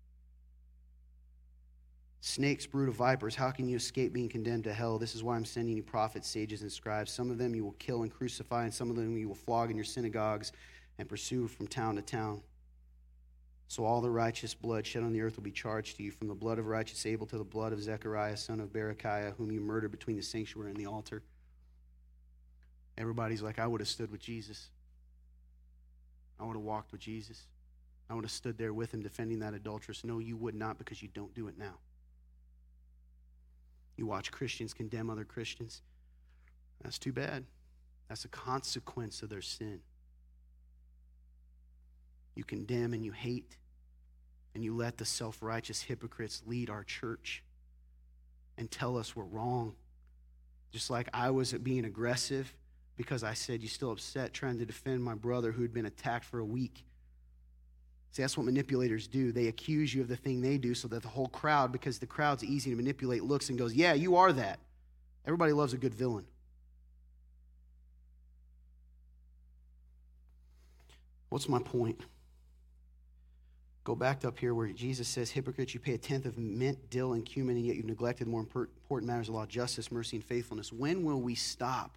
Snakes, brood of vipers, how can you escape being condemned to hell? This is why I'm sending you prophets, sages, and scribes. Some of them you will kill and crucify, and some of them you will flog in your synagogues and pursue from town to town. So all the righteous blood shed on the earth will be charged to you, from the blood of righteous Abel to the blood of Zechariah, son of Berechiah, whom you murdered between the sanctuary and the altar. Everybody's like, I would have stood with Jesus. I would have walked with Jesus. I would have stood there with him defending that adulteress. No, you would not, because you don't do it now. You watch Christians condemn other Christians. That's too bad. That's a consequence of their sin. You condemn and you hate, and you let the self-righteous hypocrites lead our church and tell us we're wrong. Just like I was being aggressive because I said, you still upset, trying to defend my brother who had been attacked for a week. See, that's what manipulators do. They accuse you of the thing they do so that the whole crowd, because the crowd's easy to manipulate, looks and goes, yeah, you are that. Everybody loves a good villain. What's my point? Go back up here where Jesus says, hypocrites, you pay a tenth of mint, dill, and cumin, and yet you've neglected the more important matters of law, justice, mercy, and faithfulness. When will we stop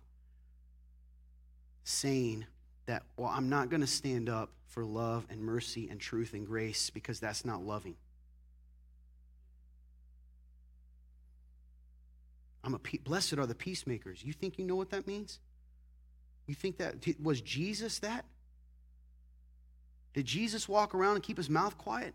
saying that, well, I'm not going to stand up for love and mercy and truth and grace because that's not loving? I'm a pe- Blessed are the peacemakers. You think you know what that means? You think that, was Jesus that? Did Jesus walk around and keep his mouth quiet?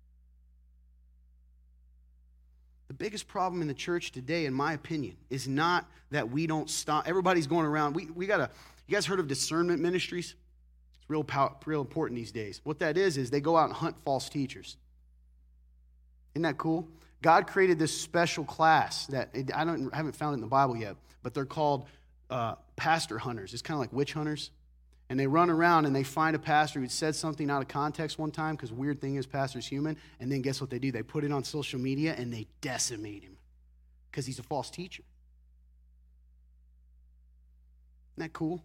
The biggest problem in the church today, in my opinion, is not that we don't stop. Everybody's going around. We, we got to, you guys heard of discernment ministries? It's real, pow, real important these days. What that is, is they go out and hunt false teachers. Isn't that cool? God created this special class that, I don't I haven't found it in the Bible yet, but they're called uh, pastor hunters. It's kind of like witch hunters. And they run around and they find a pastor who said something out of context one time, because weird thing is pastor's human, and then guess what they do? They put it on social media and they decimate him because he's a false teacher. Isn't that cool?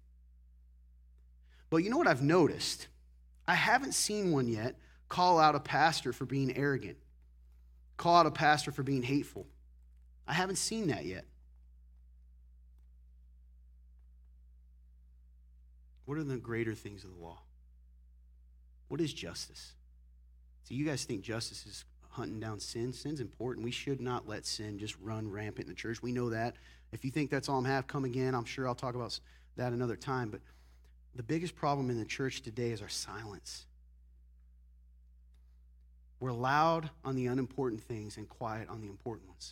But you know what I've noticed? I haven't seen one yet call out a pastor for being arrogant, call out a pastor for being hateful. I haven't seen that yet. What are the greater things of the law? What is justice? So you guys think justice is hunting down sin? Sin's important. We should not let sin just run rampant in the church. We know that. If you think that's all I'm have, come again. I'm sure I'll talk about that another time. But the biggest problem in the church today is our silence. We're loud on the unimportant things and quiet on the important ones.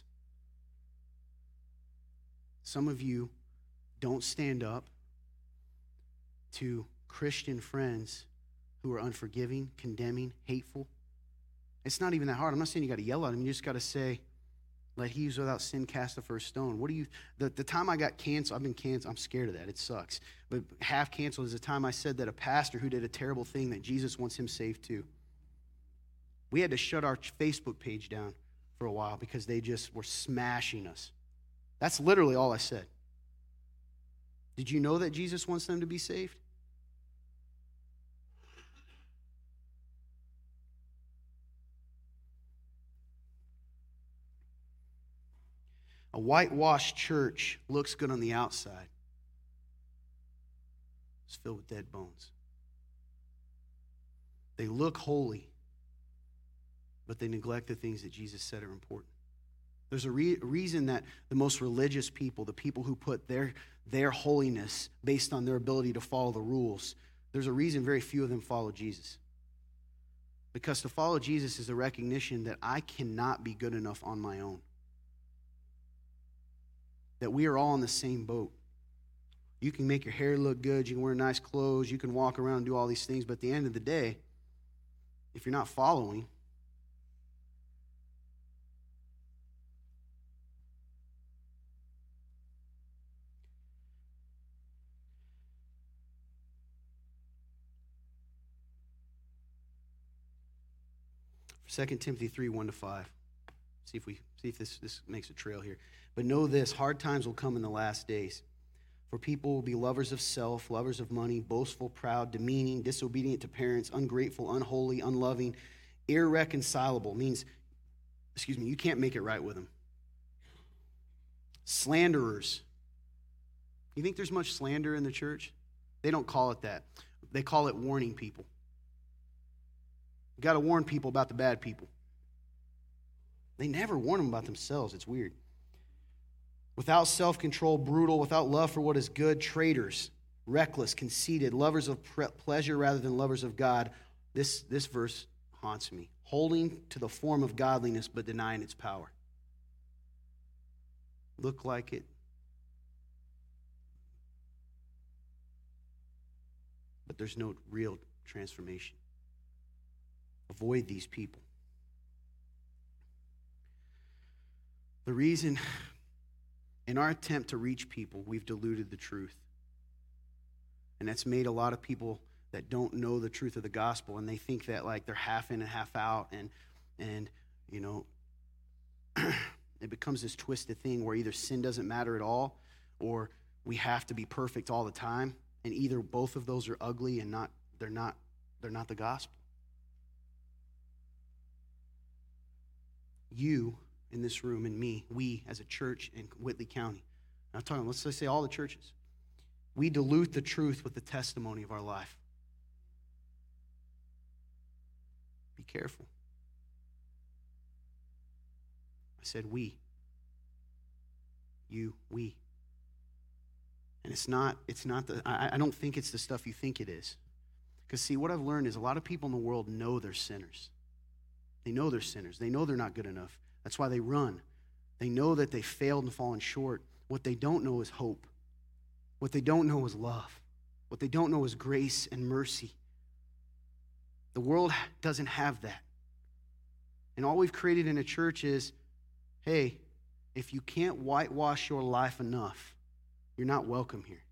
Some of you don't stand up to Christian friends who are unforgiving, condemning, hateful. It's not even that hard. I'm not saying you got to yell at them. You just got to say, let he who's without sin cast the first stone. What do you, the, the time I got canceled, I've been canceled, I'm scared of that. It sucks. But half canceled is the time I said that a pastor who did a terrible thing, that Jesus wants him saved too. We had to shut our Facebook page down for a while because they just were smashing us. That's literally all I said. Did you know that Jesus wants them to be saved? A whitewashed church looks good on the outside. It's filled with dead bones. They look holy, but they neglect the things that Jesus said are important. There's a re- reason that the most religious people, the people who put their, their holiness based on their ability to follow the rules, there's a reason very few of them follow Jesus. Because to follow Jesus is a recognition that I cannot be good enough on my own. That we are all in the same boat. You can make your hair look good, you can wear nice clothes, you can walk around and do all these things, but at the end of the day, if you're not following, Second Timothy three, one to five. See if we see if this, this makes a trail here. But know this, hard times will come in the last days. For people will be lovers of self, lovers of money, boastful, proud, demeaning, disobedient to parents, ungrateful, unholy, unloving, irreconcilable. Means, excuse me, you can't make it right with them. Slanderers. You think there's much slander in the church? They don't call it that. They call it warning people. You got to warn people about the bad people. They never warn them about themselves. It's weird. Without self-control, brutal, without love for what is good, traitors, reckless, conceited, lovers of pre- pleasure rather than lovers of God. This, this verse haunts me. Holding to the form of godliness but denying its power. Look like it, but there's no real transformation. Avoid these people. The reason, in our attempt to reach people, we've diluted the truth. And that's made a lot of people that don't know the truth of the gospel, and they think that like they're half in and half out, and and you know, it becomes this twisted thing where either sin doesn't matter at all, or we have to be perfect all the time, and either both of those are ugly and not they're not they're not the gospel. You in this room and me, we as a church in Whitley County, I'm talking, let's just say all the churches, we dilute the truth with the testimony of our life. Be careful. I said we. You, we. And it's not, it's not the, I, I don't think it's the stuff you think it is. Because see, what I've learned is a lot of people in the world know they're sinners. They know they're sinners. They know they're not good enough. That's why they run. They know that they failed and fallen short. What they don't know is hope. What they don't know is love. What they don't know is grace and mercy. The world doesn't have that. And all we've created in a church is, hey, if you can't whitewash your life enough, you're not welcome here.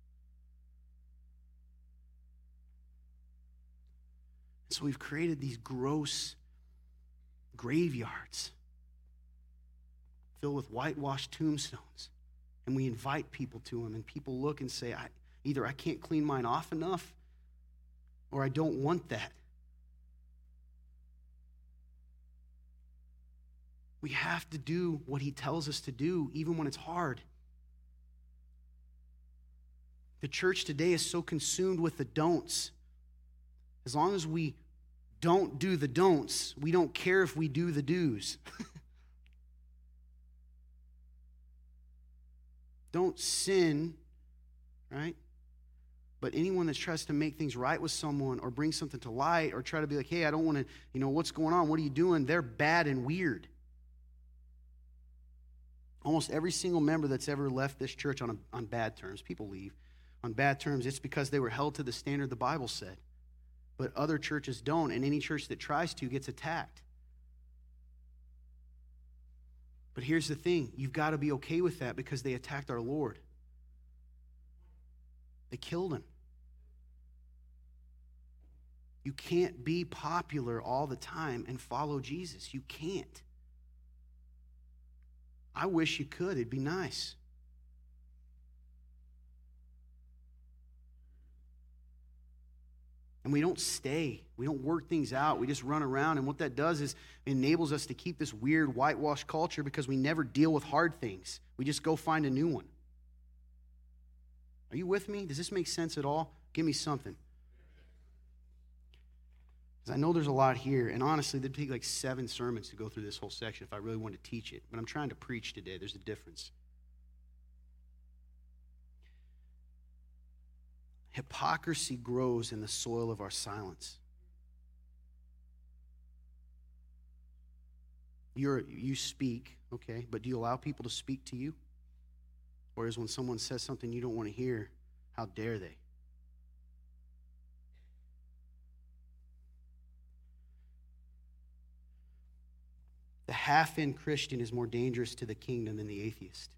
So we've created these gross graveyards filled with whitewashed tombstones. And we invite people to them, and people look and say, I, either I can't clean mine off enough, or I don't want that. We have to do what he tells us to do, even when it's hard. The church today is so consumed with the don'ts. As long as we don't do the don'ts, we don't care if we do the do's. Don't sin, right? But anyone that tries to make things right with someone or bring something to light or try to be like, hey, I don't want to, you know, what's going on? What are you doing? They're bad and weird. Almost every single member that's ever left this church on, a, on bad terms, people leave on bad terms, it's because they were held to the standard the Bible said. But other churches don't, and any church that tries to gets attacked. But here's the thing, you've got to be okay with that because they attacked our Lord. They killed him. You can't be popular all the time and follow Jesus. You can't. I wish you could. It'd be nice. And we don't stay. We don't work things out. We just run around. And what that does is enables us to keep this weird whitewash culture because we never deal with hard things. We just go find a new one. Are you with me? Does this make sense at all? Give me something. Because I know there's a lot here. And honestly, it'd take like seven sermons to go through this whole section if I really wanted to teach it. But I'm trying to preach today. There's a difference. Hypocrisy grows in the soil of our silence. You're, you speak, okay, but do you allow people to speak to you? Or is when someone says something you don't want to hear, how dare they? The half-in Christian is more dangerous to the kingdom than the atheist.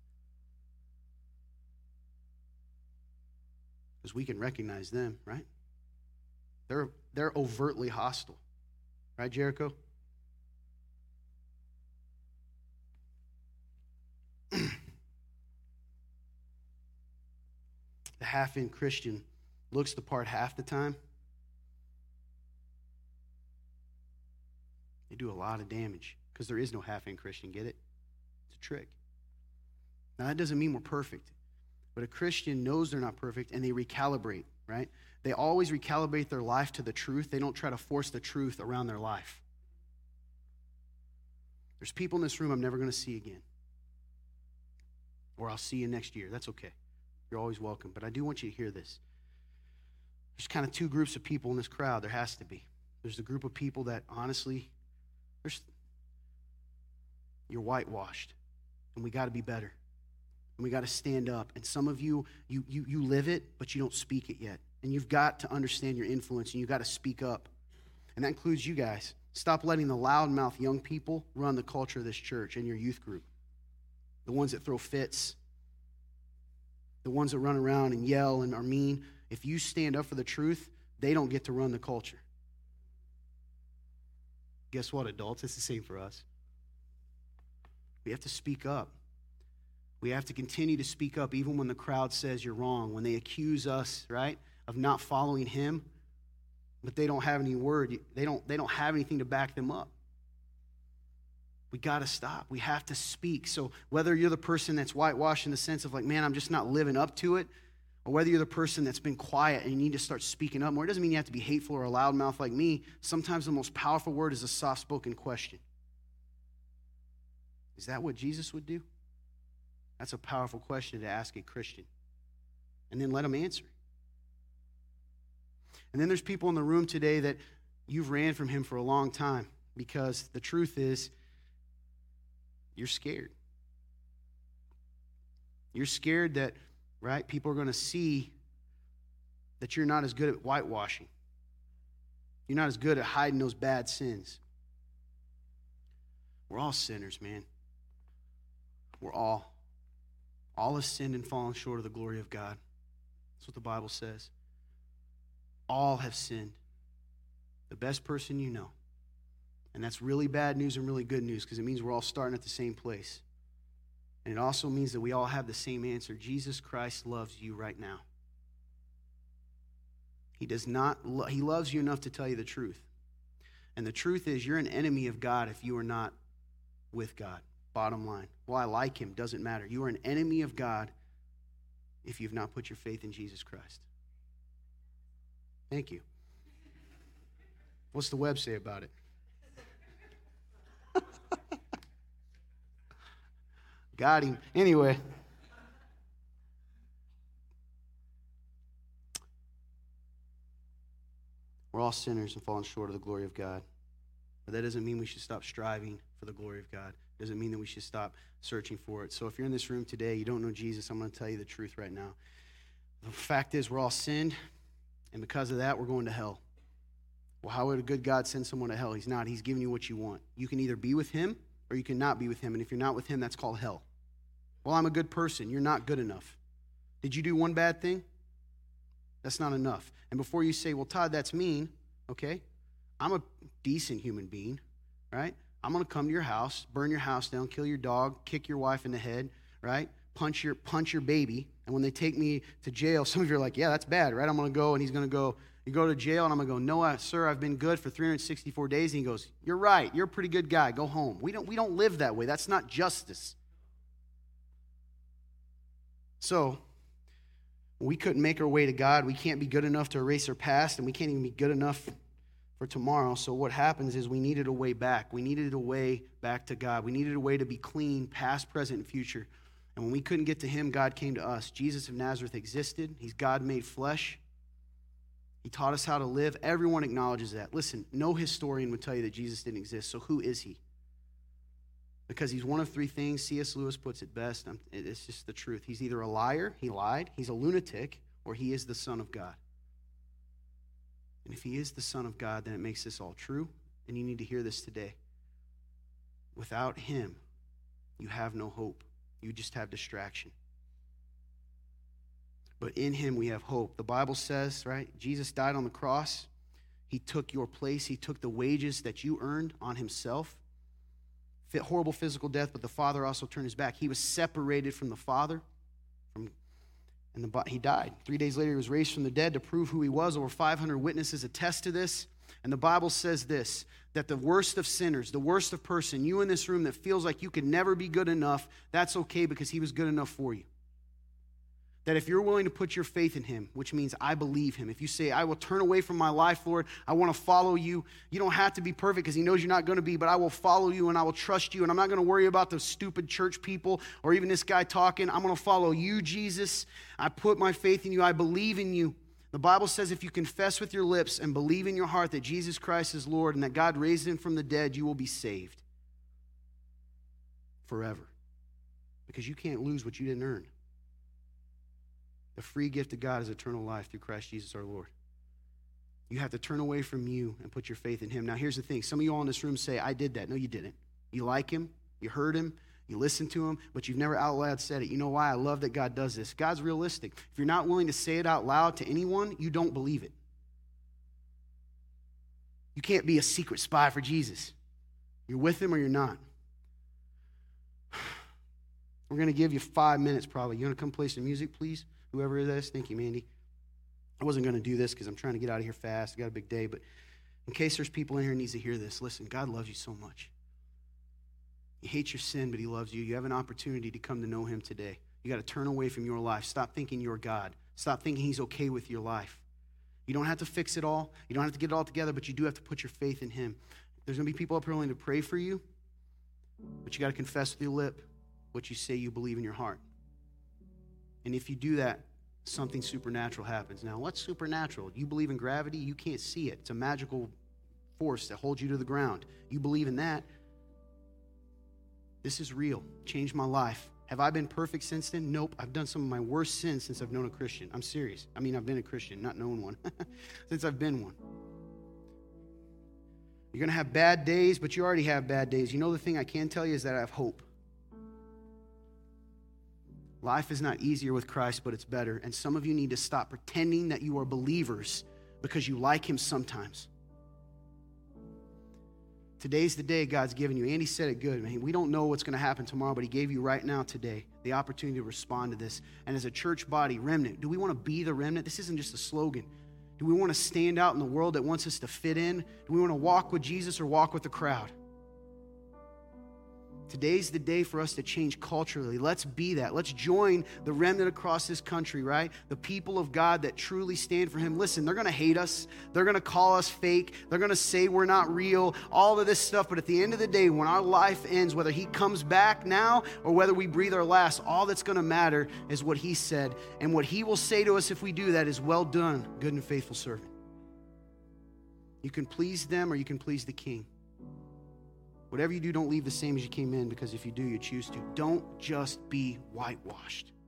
Because we can recognize them, right? They're, they're overtly hostile. Right, Jericho? The half-in Christian looks the part half the time. They do a lot of damage because there is no half-in Christian, get it? It's a trick. Now, that doesn't mean we're perfect. But a Christian knows they're not perfect, and they recalibrate, right? They always recalibrate their life to the truth. They don't try to force the truth around their life. There's people in this room I'm never going to see again. Or I'll see you next year. That's okay. You're always welcome. But I do want you to hear this. There's kind of two groups of people in this crowd. There has to be. There's the group of people that, honestly, there's, you're whitewashed, and we got to be better. And we got to stand up. And some of you, you, you, you live it, but you don't speak it yet. And you've got to understand your influence, and you've got to speak up. And that includes you guys. Stop letting the loudmouth young people run the culture of this church and your youth group. The ones that throw fits. The ones that run around and yell and are mean. If you stand up for the truth, they don't get to run the culture. Guess what, adults? It's the same for us. We have to speak up. We have to continue to speak up even when the crowd says you're wrong, when they accuse us, right, of not following him, but they don't have any word. They don't, they don't have anything to back them up. We got to stop. We have to speak. So whether you're the person that's whitewashed in the sense of like, man, I'm just not living up to it, or whether you're the person that's been quiet and you need to start speaking up more, it doesn't mean you have to be hateful or a loudmouth like me. Sometimes the most powerful word is a soft-spoken question. Is that what Jesus would do? That's a powerful question to ask a Christian. And then let them answer. And then there's people in the room today that you've ran from him for a long time because the truth is you're scared. You're scared that, right, people are going to see that you're not as good at whitewashing. You're not as good at hiding those bad sins. We're all sinners, man. We're all. All have sinned and fallen short of the glory of God. That's what the Bible says. All have sinned. The best person you know. And that's really bad news and really good news because it means we're all starting at the same place. And it also means that we all have the same answer. Jesus Christ loves you right now. He does not, lo- he loves you enough to tell you the truth. And the truth is you're an enemy of God if you are not with God. Bottom line. Well, I like him. Doesn't matter. You are an enemy of God if you've not put your faith in Jesus Christ. Thank you. What's the web say about it? Got him. Anyway. We're all sinners and falling short of the glory of God. But that doesn't mean we should stop striving for the glory of God. It doesn't mean that we should stop searching for it. So if you're in this room today, you don't know Jesus, I'm going to tell you the truth right now. The fact is, we're all sinned, and because of that, we're going to hell. Well, how would a good God send someone to hell? He's not. He's giving you what you want. You can either be with him or you can not be with him. And if you're not with him, that's called hell. Well, I'm a good person. You're not good enough. Did you do one bad thing? That's not enough. And before you say, well, Todd, that's mean, okay? I'm a decent human being, right? I'm going to come to your house, burn your house down, kill your dog, kick your wife in the head, right? Punch your punch your baby. And when they take me to jail, some of you are like, yeah, that's bad, right? I'm going to go, and he's going to go, you go to jail, and I'm going to go, no, sir, I've been good for three hundred sixty-four days. And he goes, you're right. You're a pretty good guy. Go home. We don't, we don't live that way. That's not justice. So we couldn't make our way to God. We can't be good enough to erase our past, and we can't even be good enough for tomorrow. So what happens is we needed a way back. We needed a way back to God. We needed a way to be clean, past, present, and future. And when we couldn't get to him, God came to us. Jesus of Nazareth existed. He's God made flesh. He taught us how to live. Everyone acknowledges that. Listen, no historian would tell you that Jesus didn't exist. So who is he? Because he's one of three things. C S Lewis puts it best. It's just the truth. He's either a liar, he lied, he's a lunatic, or he is the Son of God. And if he is the Son of God, then it makes this all true. And you need to hear this today. Without him, you have no hope. You just have distraction. But in him we have hope. The Bible says, right, Jesus died on the cross. He took your place. He took the wages that you earned on himself. Horrible physical death, but the Father also turned his back. He was separated from the Father, from, and the, he died. Three days later, he was raised from the dead to prove who he was. Over five hundred witnesses attest to this. And the Bible says this, that the worst of sinners, the worst of person, you in this room that feels like you could never be good enough, that's okay because he was good enough for you. That if you're willing to put your faith in him, which means I believe him, if you say, I will turn away from my life, Lord, I want to follow you. You don't have to be perfect because he knows you're not going to be, but I will follow you and I will trust you, and I'm not going to worry about the stupid church people or even this guy talking. I'm going to follow you, Jesus. I put my faith in you. I believe in you. The Bible says if you confess with your lips and believe in your heart that Jesus Christ is Lord and that God raised him from the dead, you will be saved forever. Because you can't lose what you didn't earn. The free gift of God is eternal life through Christ Jesus our Lord. You have to turn away from you and put your faith in him. Now, here's the thing. Some of you all in this room say, I did that. No, you didn't. You like him. You heard him. You listened to him, but you've never out loud said it. You know why? I love that God does this. God's realistic. If you're not willing to say it out loud to anyone, you don't believe it. You can't be a secret spy for Jesus. You're with him or you're not. We're going to give you five minutes probably. You want to come play some music, please? Whoever it is, thank you, Mandy. I wasn't going to do this because I'm trying to get out of here fast. I got a big day, but in case there's people in here who needs to hear this, listen, God loves you so much. You hate your sin, but he loves you. You have an opportunity to come to know him today. You got to turn away from your life. Stop thinking you're God. Stop thinking he's okay with your life. You don't have to fix it all. You don't have to get it all together, but you do have to put your faith in him. There's going to be people up here willing to pray for you, but you got to confess with your lip what you say you believe in your heart. And if you do that, something supernatural happens. Now, what's supernatural? You believe in gravity? You can't see it. It's a magical force that holds you to the ground. You believe in that. This is real. Changed my life. Have I been perfect since then? Nope. I've done some of my worst sins since I've known a Christian. I'm serious. I mean, I've been a Christian, not known one. Since I've been one. You're going to have bad days, but you already have bad days. You know the thing I can tell you is that I have hope. Life is not easier with Christ, but it's better. And some of you need to stop pretending that you are believers because you like him sometimes. Today's the day God's given you. Andy said it good, man. We don't know what's going to happen tomorrow, but he gave you right now today the opportunity to respond to this. And as a church body, remnant, do we want to be the remnant? This isn't just a slogan. Do we want to stand out in the world that wants us to fit in? Do we want to walk with Jesus or walk with the crowd? Today's the day for us to change culturally. Let's be that. Let's join the remnant across this country, right? The people of God that truly stand for him. Listen, they're going to hate us. They're going to call us fake. They're going to say we're not real, all of this stuff. But at the end of the day, when our life ends, whether he comes back now or whether we breathe our last, all that's going to matter is what he said. And what he will say to us if we do that is, well done, good and faithful servant. You can please them or you can please the king. Whatever you do, don't leave the same as you came in, because if you do, you choose to. Don't just be whitewashed.